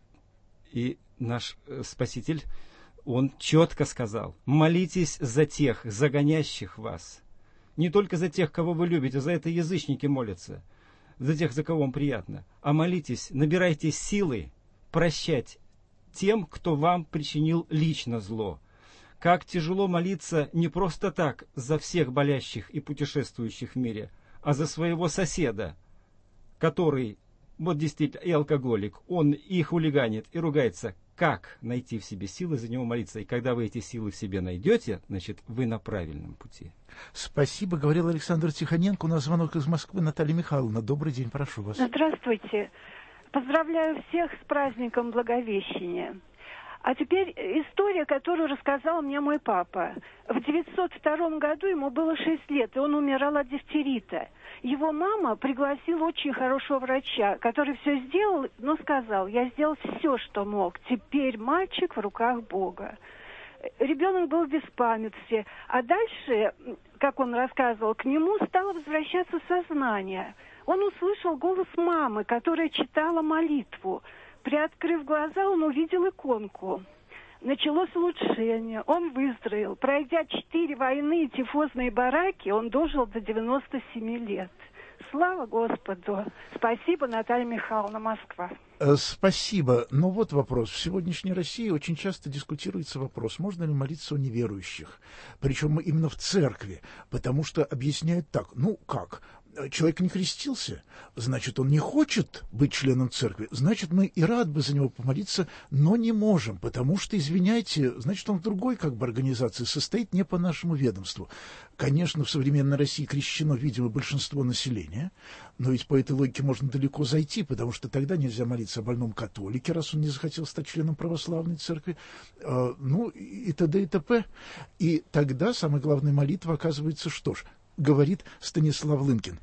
и наш Спаситель, он четко сказал, молитесь за тех, загонящих вас. Не только за тех, кого вы любите, за это язычники молятся, за тех, за кого вам приятно. А молитесь, набирайтесь силы прощать тем, кто вам причинил лично зло. Как тяжело молиться не просто так за всех болящих и путешествующих в мире, а за своего соседа, который, вот действительно, и алкоголик, он и хулиганит, и ругается. Как найти в себе силы за него молиться? И когда вы эти силы в себе найдете, значит, вы на правильном пути. Спасибо, говорил Александр Тихоненко. У нас звонок из Москвы. Наталья Михайловна, добрый день, прошу вас. Здравствуйте. Поздравляю всех с праздником Благовещения. А теперь история, которую рассказал мне мой папа. В девятьсот втором году ему было шесть лет, и он умирал от дифтерита. Его мама пригласила очень хорошего врача, который все сделал, но сказал, я сделал все, что мог. Теперь мальчик в руках Бога. Ребенок был в беспамятстве. А дальше, как он рассказывал, к нему стало возвращаться сознание. Он услышал голос мамы, которая читала молитву. Приоткрыв глаза, он увидел иконку. Началось улучшение, он выздоровел. Пройдя четыре войны и тифозные бараки, он дожил до девяноста семи лет. Слава Господу! Спасибо, Наталья Михайловна, Москва. Спасибо. Но вот вопрос. В сегодняшней России очень часто дискутируется вопрос, можно ли молиться о неверующих. Причем именно в церкви. Потому что объясняют так. Ну, как? Человек не крестился, значит, он не хочет быть членом церкви, значит, мы и рад бы за него помолиться, но не можем, потому что, извиняйте, значит, он в другой как бы организации состоит, не по нашему ведомству. Конечно, в современной России крещено, видимо, большинство населения, но ведь по этой логике можно далеко зайти, потому что тогда нельзя молиться о больном католике, раз он не захотел стать членом православной церкви, э, ну и т.д. и т.п. И тогда самая главная молитва оказывается что ж, говорит Станислав Лынкин.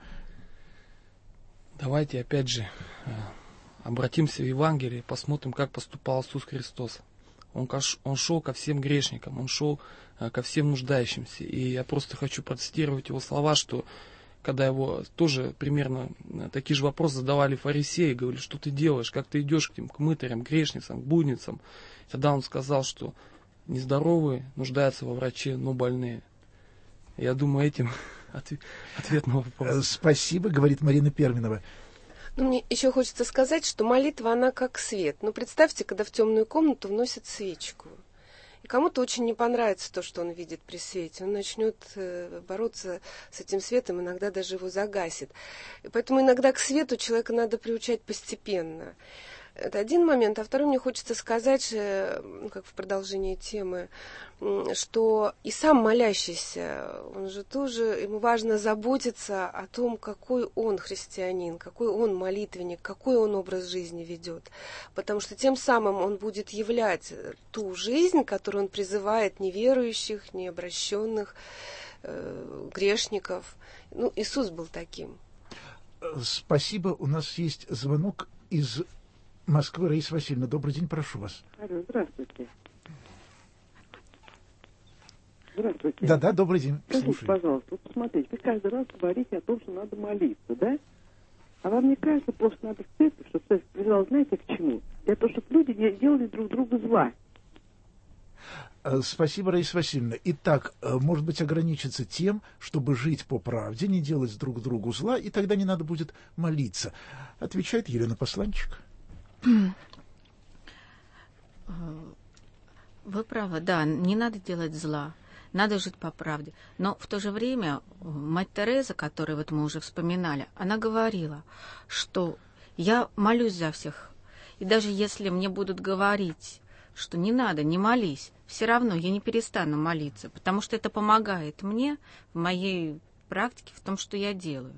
Давайте опять же обратимся в Евангелие, посмотрим, как поступал Иисус Христос. Он, он шел ко всем грешникам, он шел ко всем нуждающимся. И я просто хочу процитировать его слова, что когда его тоже примерно такие же вопросы задавали фарисеи, говорили, что ты делаешь, как ты идешь к тем, к мытарям, грешницам, к блудницам. Тогда он сказал, что нездоровые нуждаются во враче, но больные. Я думаю, этим ответ на вопрос. Спасибо, говорит Марина Перминова. Ну, мне еще хочется сказать, что молитва, она как свет. Ну, представьте, когда в темную комнату вносят свечку. И кому-то очень не понравится то, что он видит при свете. Он начнет бороться с этим светом, иногда даже его загасит. И поэтому иногда к свету человека надо приучать постепенно. Это один момент. А второй, мне хочется сказать, как в продолжении темы, что и сам молящийся, он же тоже, ему важно заботиться о том, какой он христианин, какой он молитвенник, какой он образ жизни ведет. Потому что тем самым он будет являть ту жизнь, которую он призывает неверующих, необращенных, э, грешников. Ну, Иисус был таким. Спасибо. У нас есть звонок из Москвы. Раиса Васильевна, добрый день, прошу вас. Алло, здравствуйте. Здравствуйте. Да, да, добрый день. Скажите, Слушай. пожалуйста, вот посмотрите, вы каждый раз говорите о том, что надо молиться, да? А вам не кажется, просто надо в церковь, чтобы церковь привела, знаете, к чему? Для того, чтобы люди не делали друг другу зла. Спасибо, Раиса Васильевна. Итак, может быть, ограничиться тем, чтобы жить по правде, не делать друг другу зла, и тогда не надо будет молиться. Отвечает Елена Посланчик. Вы правы, да, не надо делать зла, надо жить по правде. Но в то же время мать Тереза, которую вот мы уже вспоминали, она говорила, что я молюсь за всех. И даже если мне будут говорить, что не надо, не молись, все равно я не перестану молиться, потому что это помогает мне в моей практике, в том, что я делаю.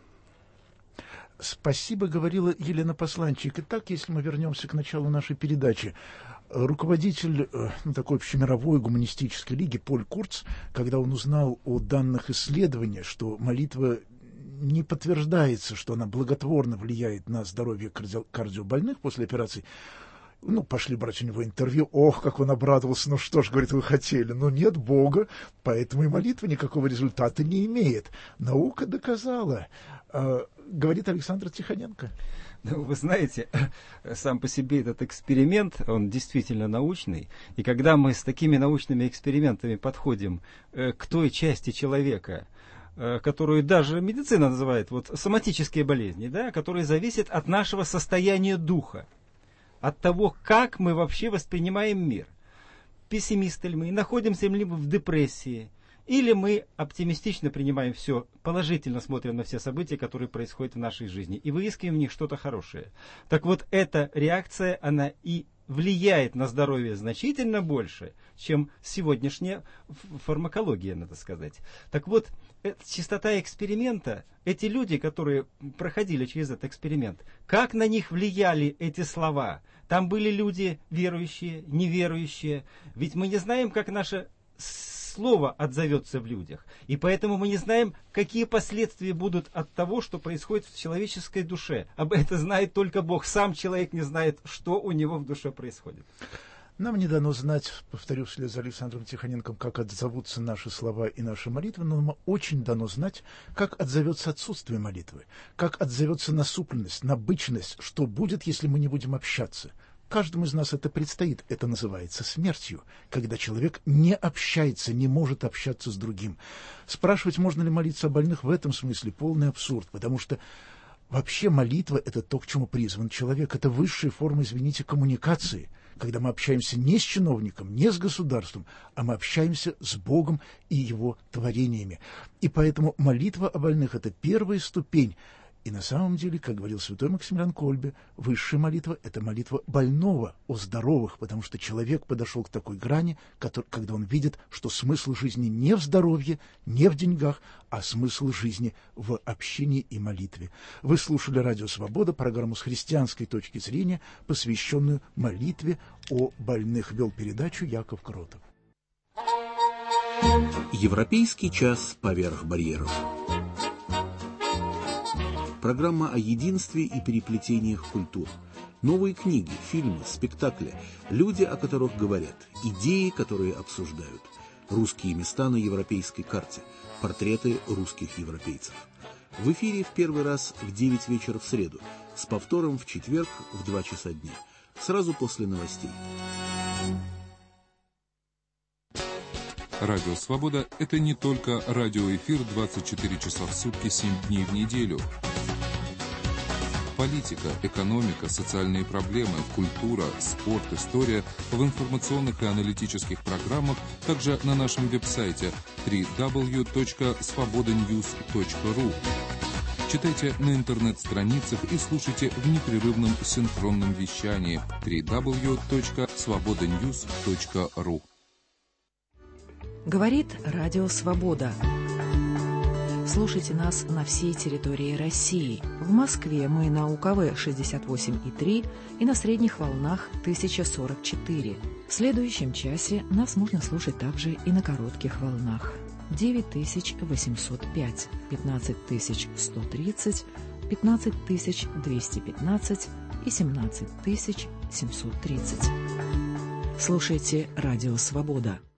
Спасибо, говорила Елена Посланчик. Итак, если мы вернемся к началу нашей передачи, руководитель ну, такой общемировой гуманистической лиги Поль Курц, когда он узнал о данных исследования, что молитва не подтверждается, что она благотворно влияет на здоровье кардио- кардиобольных после операций, ну, пошли брать у него интервью. Ох, как он обрадовался. Ну, что ж, говорит, вы хотели. Ну, нет Бога, поэтому и молитва никакого результата не имеет. Наука доказала. А, говорит Александр Тихоненко. Ну, вы знаете, сам по себе этот эксперимент, он действительно научный. И когда мы с такими научными экспериментами подходим э, к той части человека, э, которую даже медицина называет вот, соматические болезни, да, которые зависят от нашего состояния духа, от того, как мы вообще воспринимаем мир. Пессимисты ли мы, находимся ли мы в депрессии, или мы оптимистично принимаем все, положительно смотрим на все события, которые происходят в нашей жизни, и выискиваем в них что-то хорошее. Так вот, эта реакция, она и влияет на здоровье значительно больше, чем сегодняшняя фармакология, надо сказать. Так вот, чистота эксперимента, эти люди, которые проходили через этот эксперимент, как на них влияли эти слова? Там были люди верующие, неверующие. Ведь мы не знаем, как наше слово отзовется в людях. И поэтому мы не знаем, какие последствия будут от того, что происходит в человеческой душе. Об этом знает только Бог. Сам человек не знает, что у него в душе происходит. Нам не дано знать, повторю вслед за Александром Тихоненком, как отзовутся наши слова и наши молитвы, но нам очень дано знать, как отзовется отсутствие молитвы, как отзовется насупленность, набычность, что будет, если мы не будем общаться. Каждому из нас это предстоит. Это называется смертью, когда человек не общается, не может общаться с другим. Спрашивать, можно ли молиться о больных, в этом смысле полный абсурд, потому что вообще молитва – это то, к чему призван человек. Это высшая форма, извините, коммуникации, когда мы общаемся не с чиновником, не с государством, а мы общаемся с Богом и Его творениями. И поэтому молитва о больных – это первая ступень. И на самом деле, как говорил святой Максимилиан Кольбе, высшая молитва – это молитва больного о здоровых, потому что человек подошел к такой грани, который, когда он видит, что смысл жизни не в здоровье, не в деньгах, а смысл жизни в общении и молитве. Вы слушали «Радио Свобода», программу с христианской точки зрения, посвященную молитве о больных. Вел передачу Яков Кротов. Европейский час поверх барьеров. Программа о единстве и переплетениях культур. Новые книги, фильмы, спектакли, люди, о которых говорят, идеи, которые обсуждают. Русские места на европейской карте, портреты русских европейцев. В эфире в первый раз в девять вечера в среду, с повтором в четверг в два часа дня, сразу после новостей. Радио «Свобода» — это не только радиоэфир двадцать четыре часа в сутки, семь дней в неделю. Политика, экономика, социальные проблемы, культура, спорт, история в информационных и аналитических программах, также на нашем веб-сайте дабл ю дабл ю дабл ю точка свобода ньюс точка ру. Читайте на интернет-страницах и слушайте в непрерывном синхронном вещании дабл ю дабл ю дабл ю точка свобода ньюс точка ру. Говорит Радио Свобода. Слушайте нас на всей территории России. В Москве мы на УКВ шестьдесят восемь и три и на средних волнах тысяча сорок четыре. В следующем часе нас можно слушать также и на коротких волнах. девять тысяч восемьсот пять, пятнадцать тысяч сто тридцать, пятнадцать тысяч двести пятнадцать и семнадцать тысяч семьсот тридцать. Слушайте Радио Свобода.